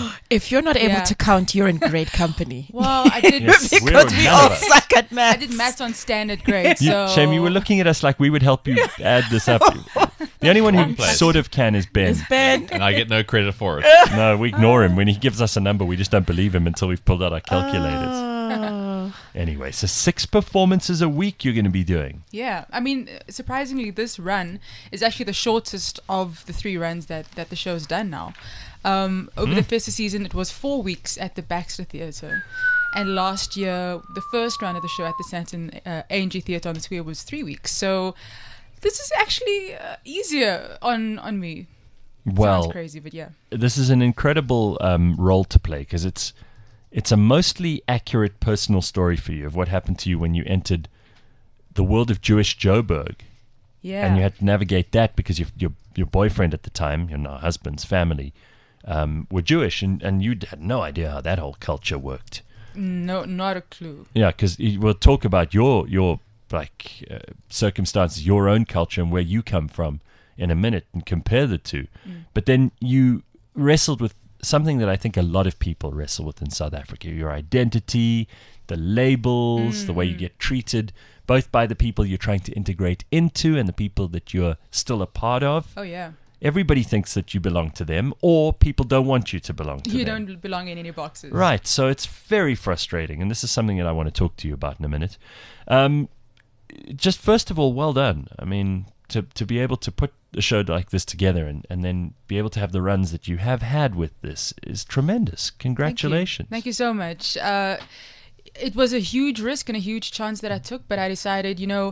If you're not able Yeah. to count, you're in great company. Well, I did. Yes, we're Because we none all of us. suck at I maths. did maths on standard grade. You, So Shame, you were looking at us like we would help you add this up. The only one who Wrong place. sort of can is Ben. Ben. And I get no credit for it. No, we ignore him. When he gives us a number, we just don't believe him until we've pulled out our calculators. Oh. Anyway, so six performances a week you're going to be doing. Yeah, I mean, surprisingly, this run is actually the shortest of the three runs that, that the show's done now. Um, over the festive season, it was four weeks at the Baxter Theatre. And last year, the first run of the show at the Santon uh, A N G Theatre on the Square was three weeks. So this is actually uh, easier on, on me. Well, Sounds crazy, but yeah. this is an incredible um, role to play because it's it's a mostly accurate personal story for you of what happened to you when you entered the world of Jewish Joburg. Yeah. And you had to navigate that because your your, your boyfriend at the time, your now husband's family, um, were Jewish, and, and you had no idea how that whole culture worked. No, not a clue. Yeah, because we'll talk about your your like uh, circumstances, your own culture, and where you come from in a minute, and compare the two. Mm. But then you wrestled with something that I think a lot of people wrestle with in South Africa: your identity, the labels, the way you get treated, both by the people you're trying to integrate into and the people that you're still a part of. Oh, yeah. Everybody thinks that you belong to them, or people don't want you to belong to You them. don't belong in any boxes. Right, so it's very frustrating, and this is something that I want to talk to you about in a minute. Um, just first of all, well done. I mean, to to be able to put a show like this together and, and then be able to have the runs that you have had with this is tremendous. Congratulations. Thank you, Thank you so much. Uh, it was a huge risk and a huge chance that I took, but I decided, you know,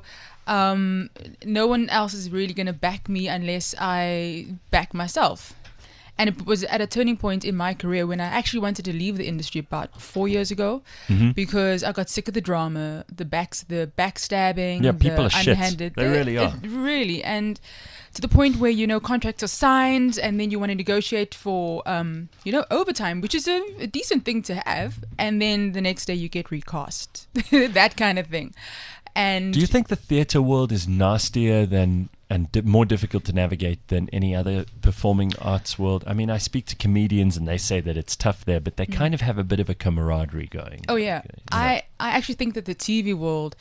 um, no one else is really going to back me unless I back myself. And it was at a turning point in my career when I actually wanted to leave the industry about four years ago Mm-hmm. because I got sick of the drama, the backs, the backstabbing, Yeah, the people are shit. underhanded. They the- really are. it really, and to the point where, you know, contracts are signed and then you want to negotiate for, um, you know, overtime, which is a, a decent thing to have. And then the next day you get recast, that kind of thing. And Do you think the theatre world is nastier than and di- more difficult to navigate than any other performing arts world? I mean, I speak to comedians and they say that it's tough there, but they kind of have a bit of a camaraderie going. Oh yeah, You know? I I actually think that the T V world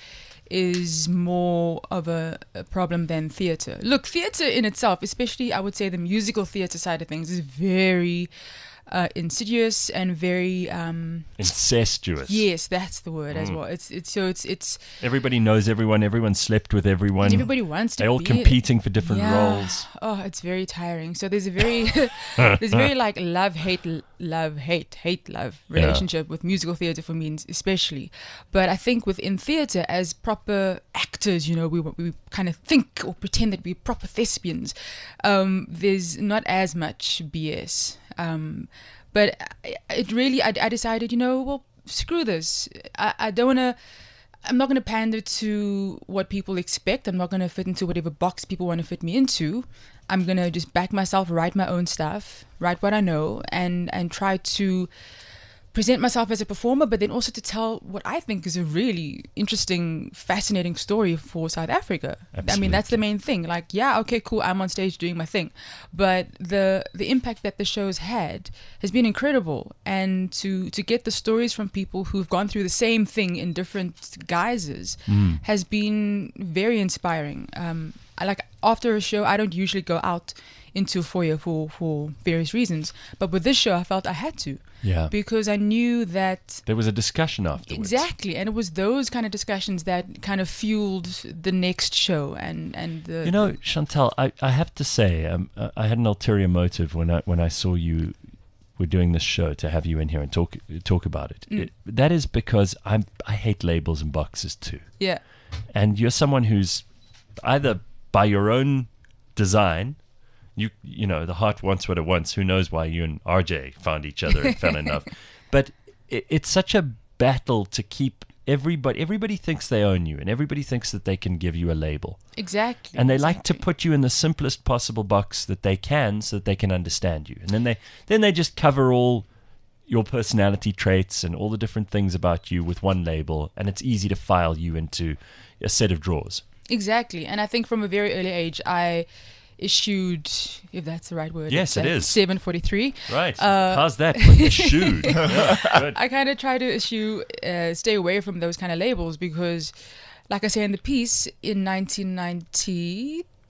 is more of a, a problem than theatre. Look, theatre in itself, especially I would say the musical theatre side of things, is very uh, insidious and very um, Incestuous. yes, that's the word Mm. as well. It's it's so it's it's Everybody knows everyone. Everyone slept with everyone. everybody wants to. They're all be competing for different Yeah. roles. Oh, it's very tiring. So there's a very, there's very like love, hate, l- love, hate, hate, love Yeah. relationship with musical theatre for me, especially. But I think within theatre, as proper actors, you know, we we kind of think or pretend that we're proper thespians. Um, there's not as much B S. Um, but I- it really, I, I decided, you know, well, screw this. I, I don't want to. I'm not going to pander to what people expect. I'm not going to fit into whatever box people want to fit me into. I'm going to just back myself, write my own stuff, write what I know, and, and try to present myself as a performer, but then also to tell what I think is a really interesting, fascinating story for South Africa. I mean, that's the main thing. Like, yeah, okay, cool, I'm on stage doing my thing. But the the impact that the show's had has been incredible. And to, to get the stories from people who've gone through the same thing in different guises has been very inspiring. Um, I like after a show, I don't usually go out into a foyer for, for various reasons. But with this show, I felt I had to. Yeah. Because I knew that There was a discussion afterwards. exactly, and it was those kind of discussions that kind of fueled the next show, and and the You know, Chantal, I, I have to say, um, uh, I had an ulterior motive when I when I saw you were doing this show to have you in here and talk talk about it. Mm. it that is because I'm I hate labels and boxes too, yeah, and you're someone who's either by your own design. You you know, the heart wants what it wants. Who knows why you and R J found each other and fell in love. But it, it's such a battle to keep everybody. Everybody thinks they own you, and everybody thinks that they can give you a label. exactly. And they like to exactly. put you in the simplest possible box that they can, so that they can understand you. And then they then they just cover all your personality traits and all the different things about you with one label, and it's easy to file you into a set of drawers. Exactly, and I think from a very early age, I issued, if that's the right word. Yes, it's it at is. seven forty-three. Right? Uh, How's that? For the shoe? Yeah, good. I kind of try to issue, uh, stay away from those kind of labels because, like I say in the piece, in nineteen ninety-two,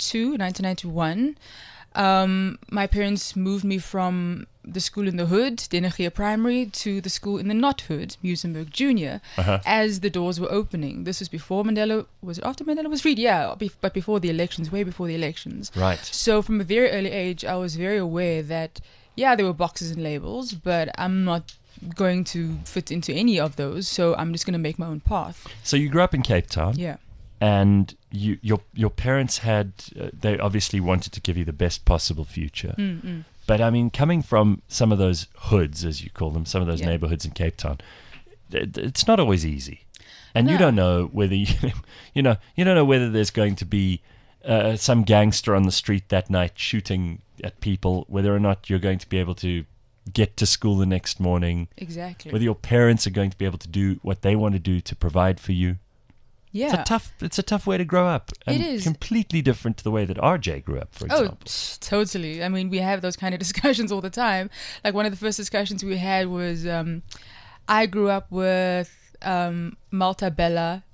ninety-two, nineteen ninety-one, um, my parents moved me from the school in the hood, Denegia Primary, to the school in the not hood, Muizenberg Junior, Uh-huh. as the doors were opening. This was before Mandela, was it after Mandela was freed? Yeah, bef- but before the elections, way before the elections. Right. So from a very early age, I was very aware that, yeah, there were boxes and labels, but I'm not going to fit into any of those, so I'm just going to make my own path. So you grew up in Cape Town. Yeah. And you, your your parents had, uh, they obviously wanted to give you the best possible future. Mm-mm. But I mean, coming from some of those hoods, as you call them, some of those Yeah. neighborhoods in Cape Town, it, it's not always easy. And you No. don't know whether, you, you know, you don't know whether there's going to be uh, some gangster on the street that night shooting at people, whether or not you're going to be able to get to school the next morning, Exactly. whether your parents are going to be able to do what they want to do to provide for you. yeah. It's a tough. It's a tough way to grow up. And It is. completely different to the way that R J grew up, for Oh, example. psh, totally. I mean, we have those kind of discussions all the time. Like one of the first discussions we had was, um, I grew up with um, Malta Bella,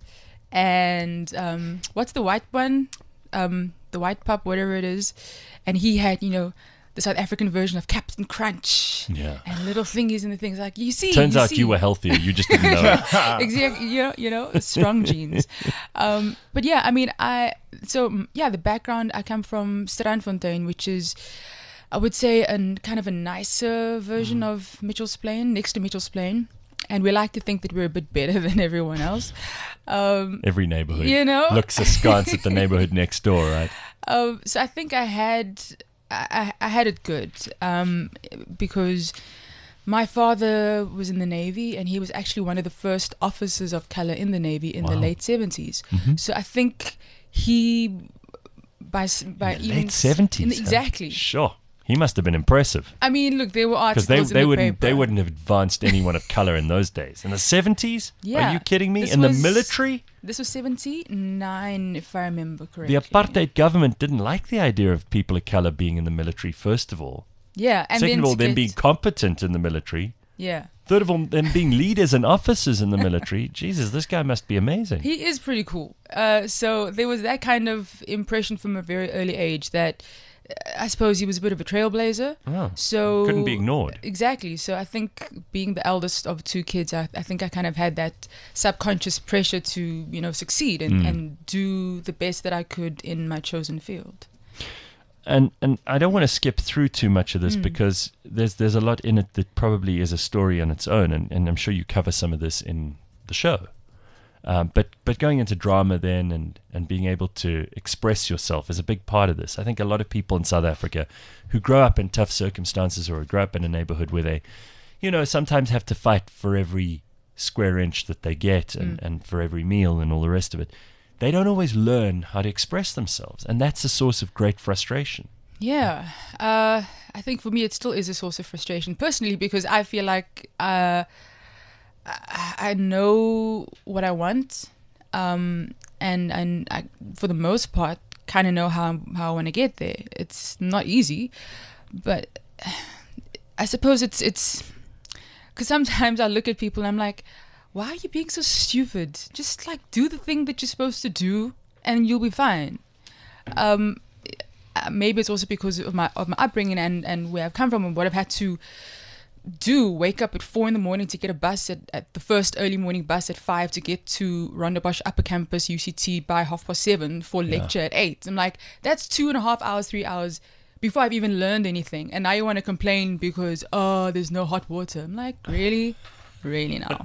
and um, what's the white one? Um, the white pup, whatever it is, and he had, you know, the South African version of Captain Crunch. Yeah. And little thingies and the things like you see. Turns you out see. you were healthier. You just didn't know it. Exactly, you know, you know, strong genes. Um, but yeah, I mean, I so mm, yeah, the background I come from Strandfontein, which is, I would say, a kind of a nicer version of Mitchell's Plain, next to Mitchell's Plain, and we like to think that we're a bit better than everyone else. Um, Every neighborhood You know? looks askance at the neighborhood next door, right? Um, so I think I had I, I had it good um, because my father was in the Navy, and he was actually one of the first officers of color in the Navy in the Wow. late seventies. So I think he by s- by In the even late s- seventies. in the- huh? exactly. Sure. He must have been impressive. I mean, look, there were Because articles they, in they the wouldn't paper. they wouldn't have advanced anyone of color in those days. In the seventies? Are Yeah. you kidding me? This in was- the military? This was seventy-nine, if I remember correctly. The apartheid government didn't like the idea of people of color being in the military, first of all. Yeah, and Second then of all, to them get- being competent in the military. yeah. Third of all, them being leaders and officers in the military. Jesus, this guy must be amazing. He is pretty cool. Uh, so there was that kind of impression from a very early age that uh, I suppose he was a bit of a trailblazer. Oh, So couldn't be ignored. Exactly. So I think being the eldest of two kids, I, I think I kind of had that subconscious pressure to, you know, succeed and, Mm. and do the best that I could in my chosen field. And and I don't want to skip through too much of this Mm. because there's there's a lot in it that probably is a story on its own, and, and I'm sure you cover some of this in the show. Um, but but going into drama then and, and being able to express yourself is a big part of this. I think a lot of people in South Africa who grow up in tough circumstances or grow up in a neighborhood where they, you know, sometimes have to fight for every square inch that they get and, Mm. and for every meal and all the rest of it. They don't always learn how to express themselves, and that's a source of great frustration. Yeah. Uh, I think for me, it still is a source of frustration personally because I feel like uh, I, I know what I want, um, and and I, for the most part, kind of know how how I want to get there. It's not easy, but I suppose it's it's because sometimes I look at people and I'm like, why are you being so stupid? Just like do the thing that you're supposed to do, and you'll be fine. Um, uh, maybe it's also because of my of my upbringing and, and where I've come from and what I've had to do. Wake up at four in the morning to get a bus at, at the first early morning bus at five to get to Rondebosch Upper Campus U C T by half past seven for lecture at eight. I'm like, that's two and a half hours, three hours before I've even learned anything. And now you want to complain because oh, there's no hot water. I'm like, really, really now.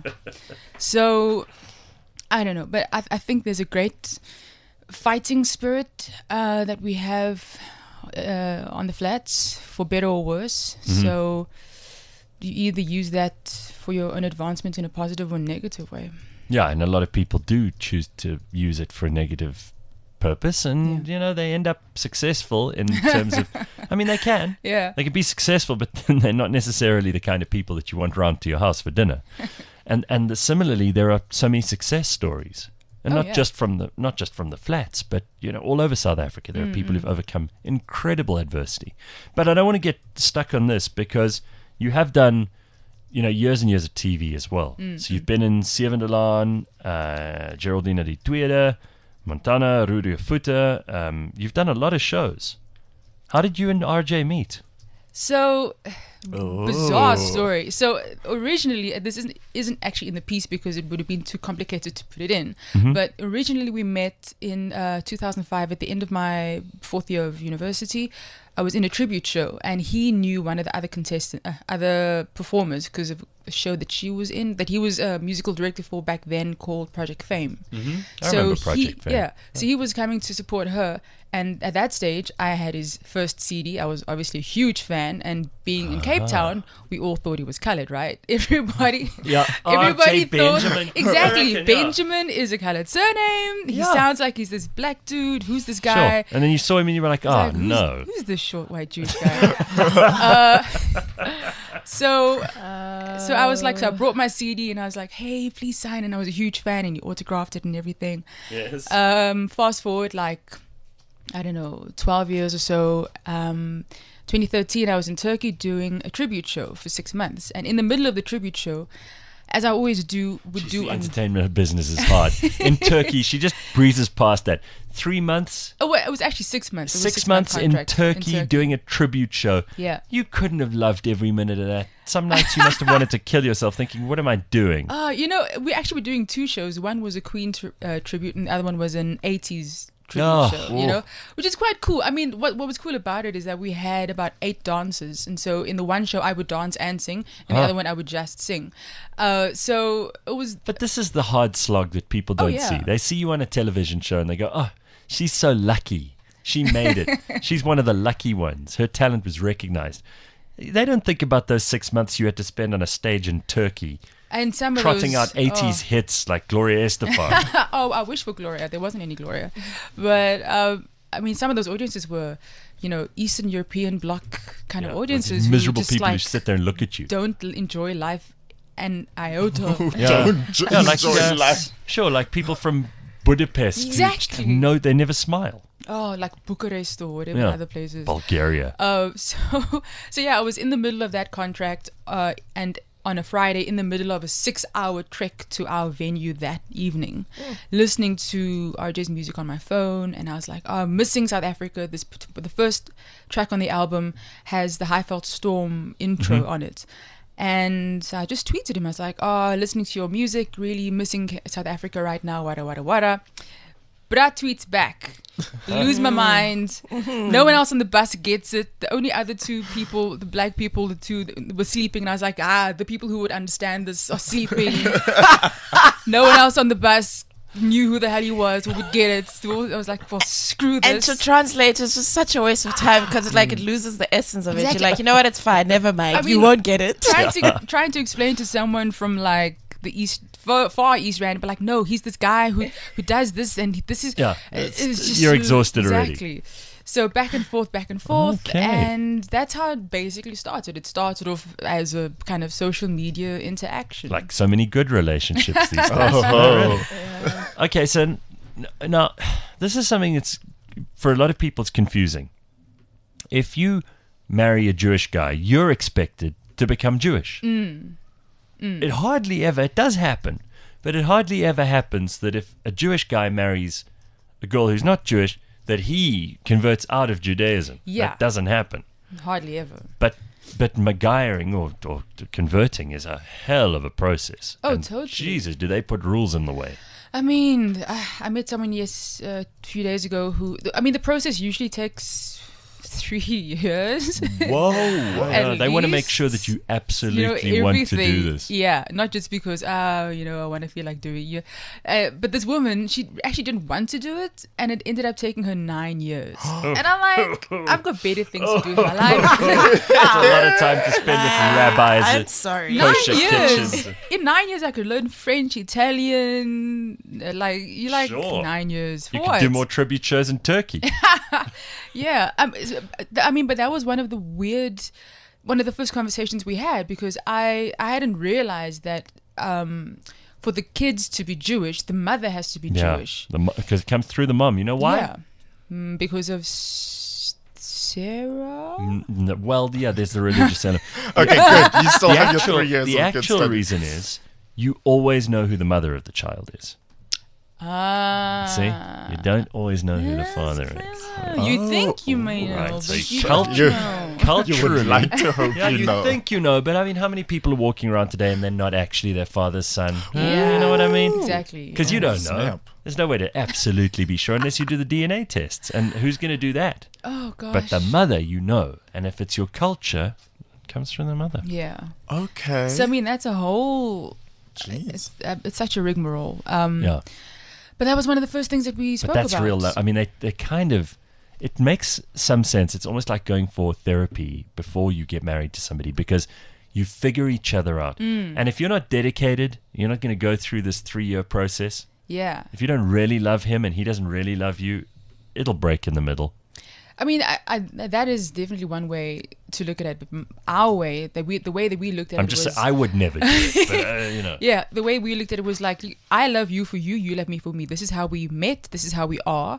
So I don't know, but I, I think there's a great fighting spirit uh, that we have uh, on the flats, for better or worse. Mhm. So you either use that for your own advancement in a positive or negative way. Yeah, and a lot of people do choose to use it for a negative purpose, and you know they end up successful in terms of. I mean, they can. Yeah. They can be successful, but then they're not necessarily the kind of people that you want round to your house for dinner. and and the, similarly, there are so many success stories, and Oh, not yeah. just from the not just from the flats, but you know all over South Africa, there are people Mm-mm. who've overcome incredible adversity. But I don't want to get stuck on this because you have done. You know, years and years of T V as well. Mm, So you've been in Sevendelaan, uh, Geraldine de Tweede, Montana, Rudy Futter. Um, you've done a lot of shows. How did you and R J meet? So, bizarre story. So originally, uh, this isn't isn't actually in the piece because it would have been too complicated to put it in. Mm-hmm. But originally, we met in uh, two thousand five at the end of my fourth year of university. I was in a tribute show, and he knew one of the other contestant, uh, other performers, because of a show that she was in, that he was a musical director for back then, called Project Fame. Mm-hmm. I so remember Project he, Fame. Yeah, so he was coming to support her, and at that stage, I had his first C D. I was obviously a huge fan, and being in Cape Town, we all thought he was coloured, right? Everybody, Yeah, everybody R J thought Benjamin. exactly. I reckon, yeah. Benjamin is a coloured surname. He Yeah. sounds like he's this black dude. Who's this Sure. guy? And then you saw him and you were like, I was oh, like, who's, no. Who's this short white Jewish guy? uh, so, so I was like, so I brought my C D and I was like, hey, please sign. And I was a huge fan, and he autographed it and everything. Yes. Um, fast forward like, I don't know, twelve years or so. Um, twenty thirteen, I was in Turkey doing a tribute show for six months. And in the middle of the tribute show, as I always do, would Jeez, do the on entertainment business is hard. In Turkey, she just breezes past that. Three months, Oh, wait, it was actually six months. It was a six six-month months in contract Turkey, doing a tribute show. Yeah. You couldn't have loved every minute of that. Some nights you must have wanted to kill yourself thinking, what am I doing? Uh, you know, we actually were doing two shows. One was a Queen tri- uh, tribute, and the other one was an eighties tribute Oh, show. You know, which is quite cool. I mean, what what was cool about it is that we had about eight dancers, and so in the one show I would dance and sing, and the Huh. other one I would just sing. Uh, so it was. But this is the hard slog that people don't Oh, yeah. see. They see you on a television show and they go, oh, she's so lucky. She made it. She's one of the lucky ones. Her talent was recognized. They don't think about those six months you had to spend on a stage in Turkey, And some of trotting those, out eighties hits like Gloria Estefan. Oh, oh, I wish for Gloria. There wasn't any Gloria, but um, I mean, some of those audiences were, you know, Eastern European bloc kind Yeah, of those audiences. who miserable just people like who sit there and look at you. don't l- enjoy life an iota. Yeah. Don't ju- Yeah, like, enjoy uh, life. Sure, like people from Budapest. who Exactly. No, they never smile. Oh, like Bucharest or whatever Yeah. other places. Bulgaria. Uh, so, so yeah, I was in the middle of that contract, uh, and on a Friday, in the middle of a six-hour trek to our venue that evening, listening to R J's music on my phone, and I was like, oh, I'm missing South Africa. This, the first track on the album has the Highveld Storm intro on it. And I just tweeted him. I was like, oh, listening to your music, really missing South Africa right now, wada, wada, wada. Bra tweets back. Lose my mind. No one else on the bus gets it. The only other two people, the black people, the two that were sleeping. And I was like, ah, the people who would understand this are sleeping. No one else on the bus knew who the hell he was or would get it. So I was like, well, screw And this. to translate it's just such a waste of time because like it loses the essence of it. Exactly. You're like, you know what, it's fine, never mind. I you mean, won't get it. trying to trying to explain to someone from like the east far, far east rand, but like, no, he's this guy who who does this and this is Yeah, it's it's- just you're so- exhausted already. exactly. So back and forth, back and forth, Okay. and that's how it basically started. It started off as a kind of social media interaction. Like so many good relationships these days. Oh. Okay, so n- now this is something that's for a lot of people it's confusing. If you marry a Jewish guy, you're expected to become Jewish. It hardly ever, it does happen, but it hardly ever happens that if a Jewish guy marries a girl who's not Jewish, that he converts out of Judaism. Yeah. That doesn't happen. Hardly ever. But but magayiring or, or converting is a hell of a process. Oh, And totally. Jesus, do they put rules in the way? I mean, uh, I met someone yes uh, a few days ago who. I mean, the process usually takes three years. Whoa. Yeah, At they want to make least, sure that you absolutely you know, want to do everything. this. Yeah, not just because, ah, you know, I want to feel like doing it. Uh, but this woman, she actually didn't want to do it, and it ended up taking her nine years. And I'm like, I've got better things to do in my life. That's a lot of time to spend with rabbis. I'm at sorry. Nine kosher years. kitchens. In nine years, I could learn French, Italian. uh, Like you like Sure. nine years. For You what? could do more tribute shows in Turkey. Yeah, um, I mean, but that was one of the weird, one of the first conversations we had because I I hadn't realized that um, for the kids to be Jewish, the mother has to be Yeah, Jewish. because it comes through the mom. You know why? Yeah, mm, because of S- Sarah. N- n- well, yeah, there's the religious element. Okay, good. You still The have your actual, three years the of good actual study. reason is you always know who the mother of the child is. Ah. See, you don't always know who the father is. Oh, you think you may know, right, but so you cult- don't you- know. Culturally, You would like to hope yeah, you you know. think you know, but I mean, how many people are walking around today and they're not actually their father's son? Yeah. You know what I mean? Exactly. Because you don't know. Snap. There's no way to absolutely be sure unless you do the D N A tests. And who's going to do that? Oh gosh. But the mother, you know. And if it's your culture, it comes from the mother. Yeah. Okay. So I mean, that's a whole. Jeez. It's uh, it's such a rigmarole. Um, Yeah. But that was one of the first things that we spoke But that's about. real. lo- I mean, they, they kind of. It makes some sense. It's almost like going for therapy before you get married to somebody because you figure each other out. Mm. And if you're not dedicated, you're not going to go through this three year process. Yeah. If you don't really love him and he doesn't really love you, it'll break in the middle. I mean, I, I, that is definitely one way to look at it. But m- our way, that we, the way that we looked at I'm it just was, saying, I would never do it, but uh, you know. yeah, the way we looked at it was like, I love you for you, you love me for me. This is how we met. This is how we are.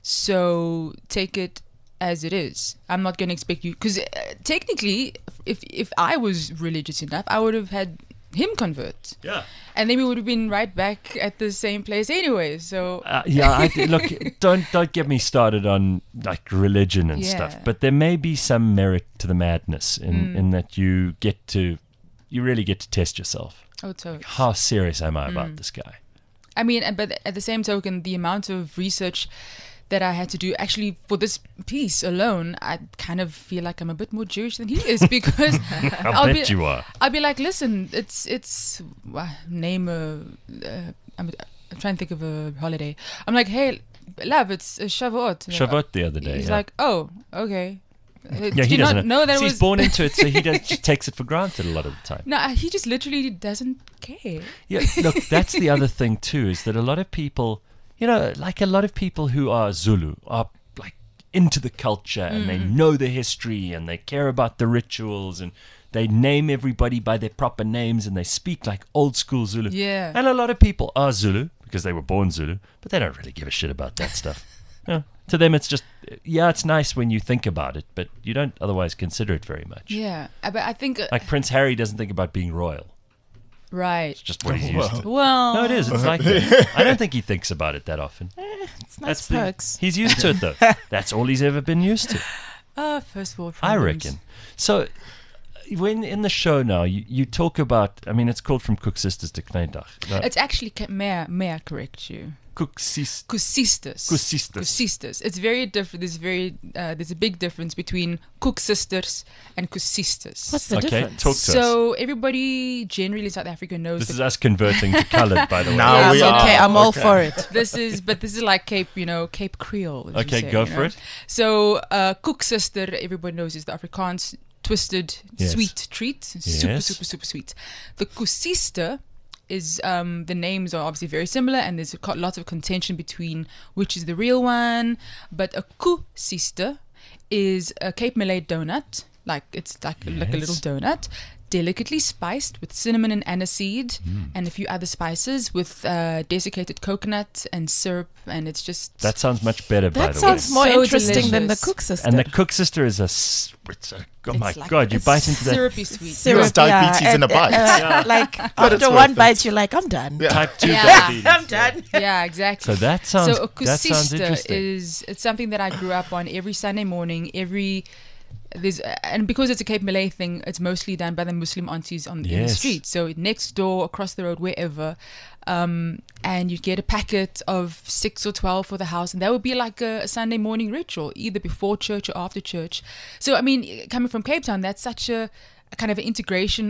So take it as it is. I'm not going to expect you, because uh, technically, if if I was religious enough, I would have had him convert. Yeah. And then we would have been right back at the same place anyway. So Uh, yeah, I, look, don't don't get me started on like religion and Yeah. stuff. But there may be some merit to the madness in, Mm. in that you get to, you really get to test yourself. oh, totally. How serious am I Mm. about this guy? I mean, and- but at the same token, the amount of research that I had to do actually for this piece alone, I kind of feel like I'm a bit more Jewish than he is because I I'll bet be, you are. I'll be like, listen, it's it's uh, name a. Uh, I'm, I'm trying to think of a holiday. I'm like, hey, love, it's uh, Shavuot. Shavuot the other day. He's yeah. like, oh, okay. Uh, yeah, did he you doesn't not know that See, was he's born into it, so he does, just takes it for granted a lot of the time. No, he just literally doesn't care. Yeah, look, that's the other thing too, is that a lot of people, you know, like a lot of people who are Zulu are like into the culture and they know the history and they care about the rituals and they name everybody by their proper names and they speak like old school Zulu. Yeah. And a lot of people are Zulu because they were born Zulu, but they don't really give a shit about that stuff. Yeah. To them, it's just, yeah, it's nice when you think about it, but you don't otherwise consider it very much. Yeah, uh, but I think uh, Like Prince Harry doesn't think about being royal. right. It's just what he's used to. Well, No, it is. It's like that. I don't think he thinks about it that often. It's nice That's the- perks. he's used to it though. That's all he's ever been used to. Uh, first world I problems. reckon. So when in the show now, you, you talk about. I mean, it's called From Cook Sisters to Kneidag. No, It's actually, ca- may I, may I correct you? Cook Sis. Kusistas. Kusistas. Kusistas. It's very different. There's very uh, there's a big difference between cook sisters and kusistas. What's the Okay, difference? talk to us. So everybody generally in South Africa knows This that is us converting to coloured, by the way. Now Yeah, we so- are. okay, I'm all okay. for it. this is, but this is like Cape, you know, Cape Creole. as you Okay, say, go you for know. it. So, uh, cook sister, everybody knows is the Afrikaans twisted Yes. sweet treat, super, Yes. super, super sweet. The kusista is um, the names are obviously very similar, and there's co- lots of contention between which is the real one. But a kusista is a Cape Malay donut, like it's like like a little Yes. donut, delicately spiced with cinnamon and aniseed Mm. and a few other spices with uh, desiccated coconut and syrup, and it's just That sounds much better, by That the sounds way. more So interesting than the delicious. cook sister. And the cook sister is a. s- It's a oh It's my like- god! You it's bite into that syrupy sweet. Syrup, It's diabetes yeah, in a and, bite. uh, Like it's after worth one it. bite, you're like, I'm done. Yeah. type two Yeah. diabetes. I'm done. Yeah, exactly. So that sounds so a that sounds kusista interesting. is it's something that I grew up on every Sunday morning. Every there's and because it's a Cape Malay thing, it's mostly done by the Muslim aunties on in the Yes. street. So next door, across the road, wherever, um, and you get a packet of six or twelve for the house, and that would be like a, a Sunday morning ritual, either before church or after church. So I mean, coming from Cape Town, that's such a, a kind of an integration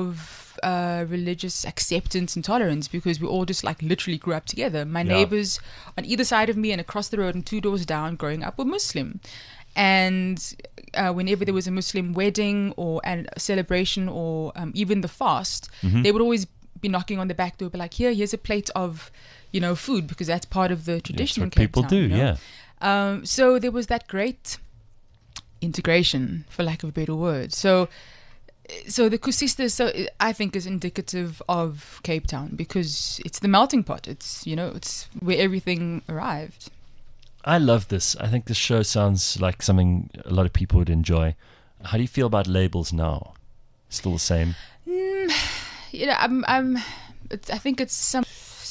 of uh, religious acceptance and tolerance, because we all just like literally grew up together. My Yeah. neighbors on either side of me and across the road and two doors down growing up were Muslim. And uh, whenever there was a Muslim wedding or an, a celebration or um, even the fast, Mm-hmm. they would always be knocking on the back door, be like, here, here's a plate of, you know, food, because that's part of the That's tradition in what Cape people Town, do. you know? Yeah. Um, so there was that great integration, for lack of a better word. So, so the kusista, so I think, is indicative of Cape Town, because it's the melting pot. It's, you know, it's where everything arrived. I love this. I think this show sounds like something a lot of people would enjoy. How do you feel about labels now? Still the same? You know, I'm, I'm. It's, I think it's some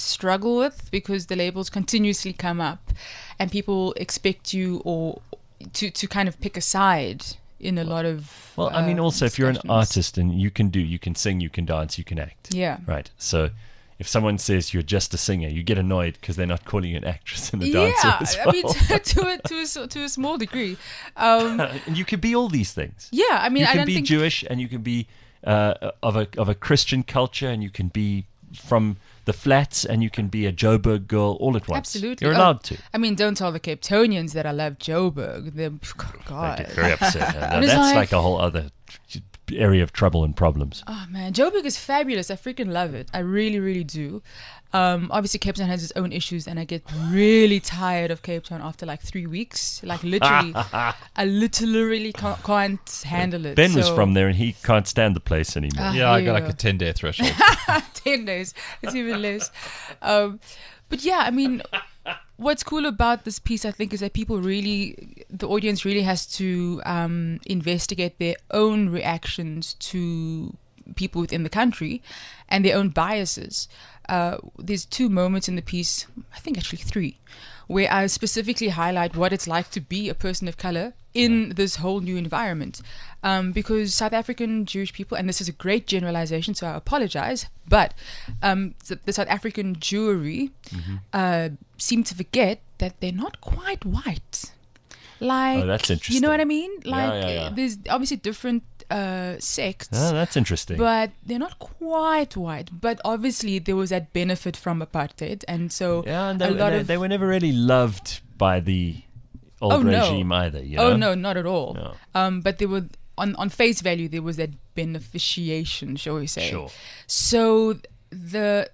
struggle with because the labels continuously come up, and people expect you or to to kind of pick a side in a lot of. Well, I mean, uh, also if you're an discussions. artist and you can do, you can sing, you can dance, you can act. Yeah. Right. So if someone says you're just a singer, you get annoyed because they're not calling you an actress and a dancer Yeah, as well. I mean, to a, to a, s- to a small degree. Um, And you can be all these things. yeah, I mean, You I can don't be think Jewish, and you can be uh, of a of a Christian culture, and you can be from the flats, and you can be a Joburg girl all at once. Absolutely. You're Oh, allowed to. I mean, don't tell the Cape Townians that I love Joburg. They're, They God. get very upset. Uh, It was that's like- like a whole other area of trouble and problems. Oh man, Joburg is fabulous. I freaking love it. I really, really do. Um, obviously, Cape Town has its own issues, and I get really tired of Cape Town after like three weeks. Like literally, I literally can't, can't handle it. Ben was So- from there, and he can't stand the place anymore. Ah, Yeah, I got yeah. like a ten day threshold. ten days. It's even less. Um, but yeah, I mean, what's cool about this piece, I think, is that people really, the audience really has to um, investigate their own reactions to people within the country and their own biases. Uh, there's two moments in the piece, I think actually three, where I specifically highlight what it's like to be a person of color in this whole new environment. Um, because South African Jewish people, and this is a great generalization, so I apologize, but um, the, the South African Jewry uh, seem to forget that they're not quite white. Like, Oh, that's You interesting. know what I mean? Like, yeah, yeah. there's obviously different uh, sects. Oh, that's interesting. But they're not quite white. But obviously, there was that benefit from apartheid, and so yeah, and a they, lot they, of they were never really loved by the old Oh, no. regime either. You know? oh no, not at all. No. Um, but there were on on face value there was that beneficiation, shall we say? Sure. So the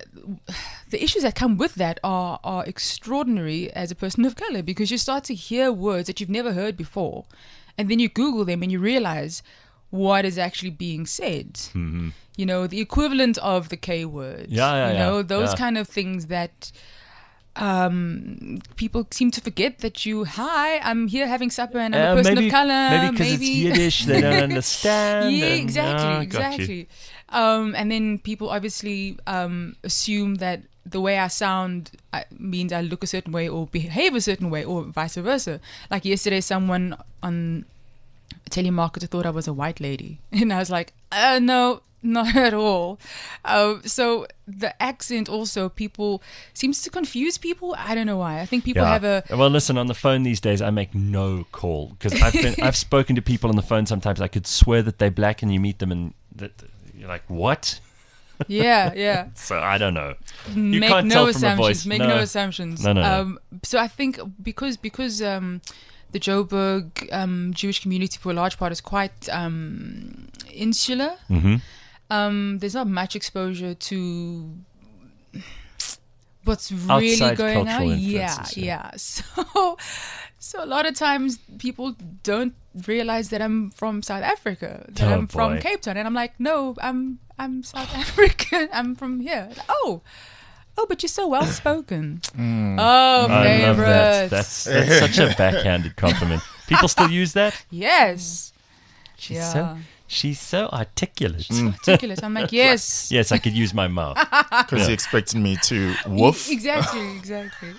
the issues that come with that are are extraordinary as a person of color, because you start to hear words that you've never heard before, and then you Google them and you realize what is actually being said. Mm-hmm. You know, the equivalent of the K word. Yeah, yeah, You yeah, know, those yeah. kind of things that um, people seem to forget that you, hi, I'm here having supper and I'm Uh, a person maybe, of color. Maybe because it's Yiddish, they don't understand. Yeah, and- exactly, Ah, got you. exactly. Um, and then people obviously um, assume that the way I sound uh, means I look a certain way or behave a certain way, or vice versa. Like yesterday, someone on a telemarketer thought I was a white lady, and I was like, uh, no, not at all. Uh, so the accent also, people seems to confuse people. I don't know why. I think people have a well, listen, on the phone these days, I make no call because I've been, I've spoken to people on the phone. Sometimes I could swear that they're black, and you meet them, and that, you're like, what? yeah, yeah. So I don't know. You Make can't no tell from a assumptions. voice. Make No. no, assumptions. No, no, no. Um, so I think because because um, the Joburg um, Jewish community, for a large part, is quite um, insular. Mm-hmm. Um, there's not much exposure to what's really Outside going cultural on. Yeah, influences, yeah. yeah. So, so a lot of times people don't realize that I'm from South Africa, that Oh, I'm from boy. Cape Town, and I'm like, no, I'm I'm South African. I'm from here. Oh, oh, but you're so well spoken. Oh, I favorite. love that. That's, that's such a backhanded compliment. People still use that? yes. She's Yeah. so she's so articulate. Articulate. I'm like, yes. Yes, I could use my mouth. Because you expected me to woof. E- Exactly, exactly.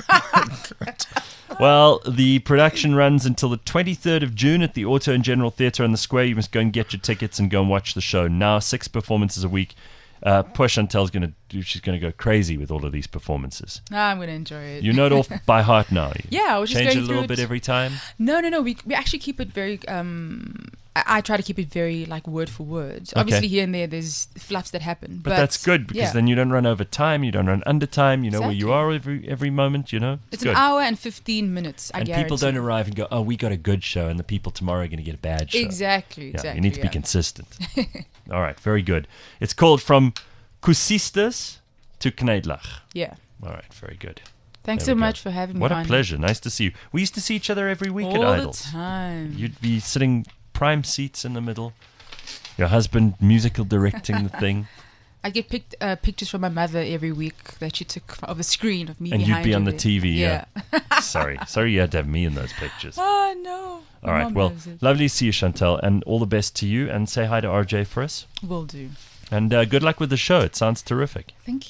Well, the production runs until the twenty-third of June at the Auto and General Theatre on the Square. You must go and get your tickets and go and watch the show now. Six performances a week. Uh, poor Chantel's going to do, she's going to go crazy with all of these performances. Nah, I'm gonna enjoy it. You know it all by heart now. You Yeah, I was just change it going a little through bit it. every time. No, no, no. We we actually keep it very. Um, I, I try to keep it very like word for word. Obviously, here and there, there's fluffs that happen. But, But, that's good because yeah. then you don't run over time, you don't run under time, you know where you Exactly. are every every moment, you know? it's good. an hour and fifteen minutes. I and guarantee. people don't arrive and go, oh, we got a good show, and the people tomorrow are going to get a bad show. Exactly. Yeah, Exactly. you need to be yeah. consistent. All right, very good. It's called From Kusistas to Kneidlach. Yeah. All right, very good. Thanks There so we go. much for having What me. a on. pleasure. Nice to see you. We used to see each other every week All at the Idols. time. You'd be sitting prime seats in the middle. Your husband musical directing the thing. I get picked uh, pictures from my mother every week that she took of the screen of me And you'd behind be her on the there. T V, yeah. Sorry. Sorry you had to have me in those pictures. Oh no. My All right. mom Well, loves it. lovely to see you, Chantel, and all the best to you. And say hi to R J for us. Will do. And uh, good luck with the show. It sounds terrific. Thank you.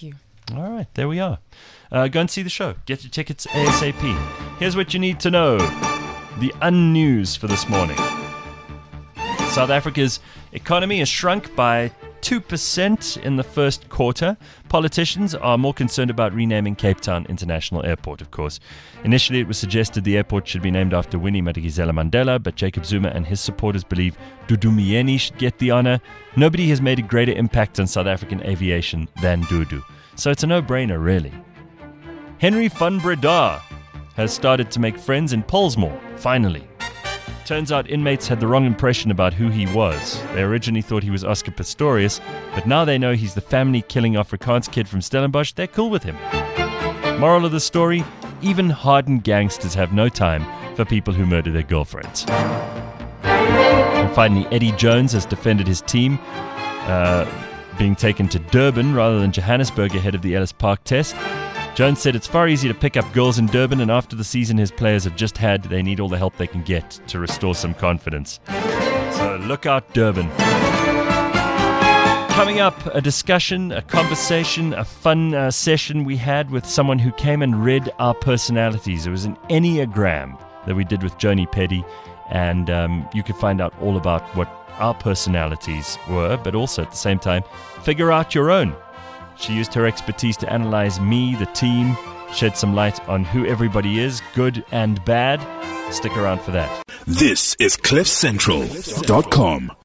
All right, there we are. Uh, go and see the show. Get your tickets ASAP. Here's what you need to know. The unnews for this morning. South Africa's economy has shrunk by two percent in the first quarter. Politicians are more concerned about renaming Cape Town International Airport, of course. Initially, it was suggested the airport should be named after Winnie Madikizela Mandela, but Jacob Zuma and his supporters believe Dudu Myeni should get the honor. Nobody has made a greater impact on South African aviation than Dudu. So it's a no-brainer, really. Henry van Breda has started to make friends in Pollsmoor, finally. Turns out inmates had the wrong impression about who he was. They originally thought he was Oscar Pistorius, but now they know he's the family-killing Afrikaans kid from Stellenbosch. They're cool with him. Moral of the story, even hardened gangsters have no time for people who murder their girlfriends. And finally, Eddie Jones has defended his team, uh, being taken to Durban rather than Johannesburg ahead of the Ellis Park test. Jones said it's far easier to pick up girls in Durban, and after the season his players have just had, they need all the help they can get to restore some confidence. So look out, Durban. Coming up, a discussion, a conversation, a fun uh, session we had with someone who came and read our personalities. It was an Enneagram that we did with Joni Petty, and um, you could find out all about what our personalities were, but also at the same time, figure out your own. She used her expertise to analyze me, the team, shed some light on who everybody is, good and bad. Stick around for that. This is cliff central dot com.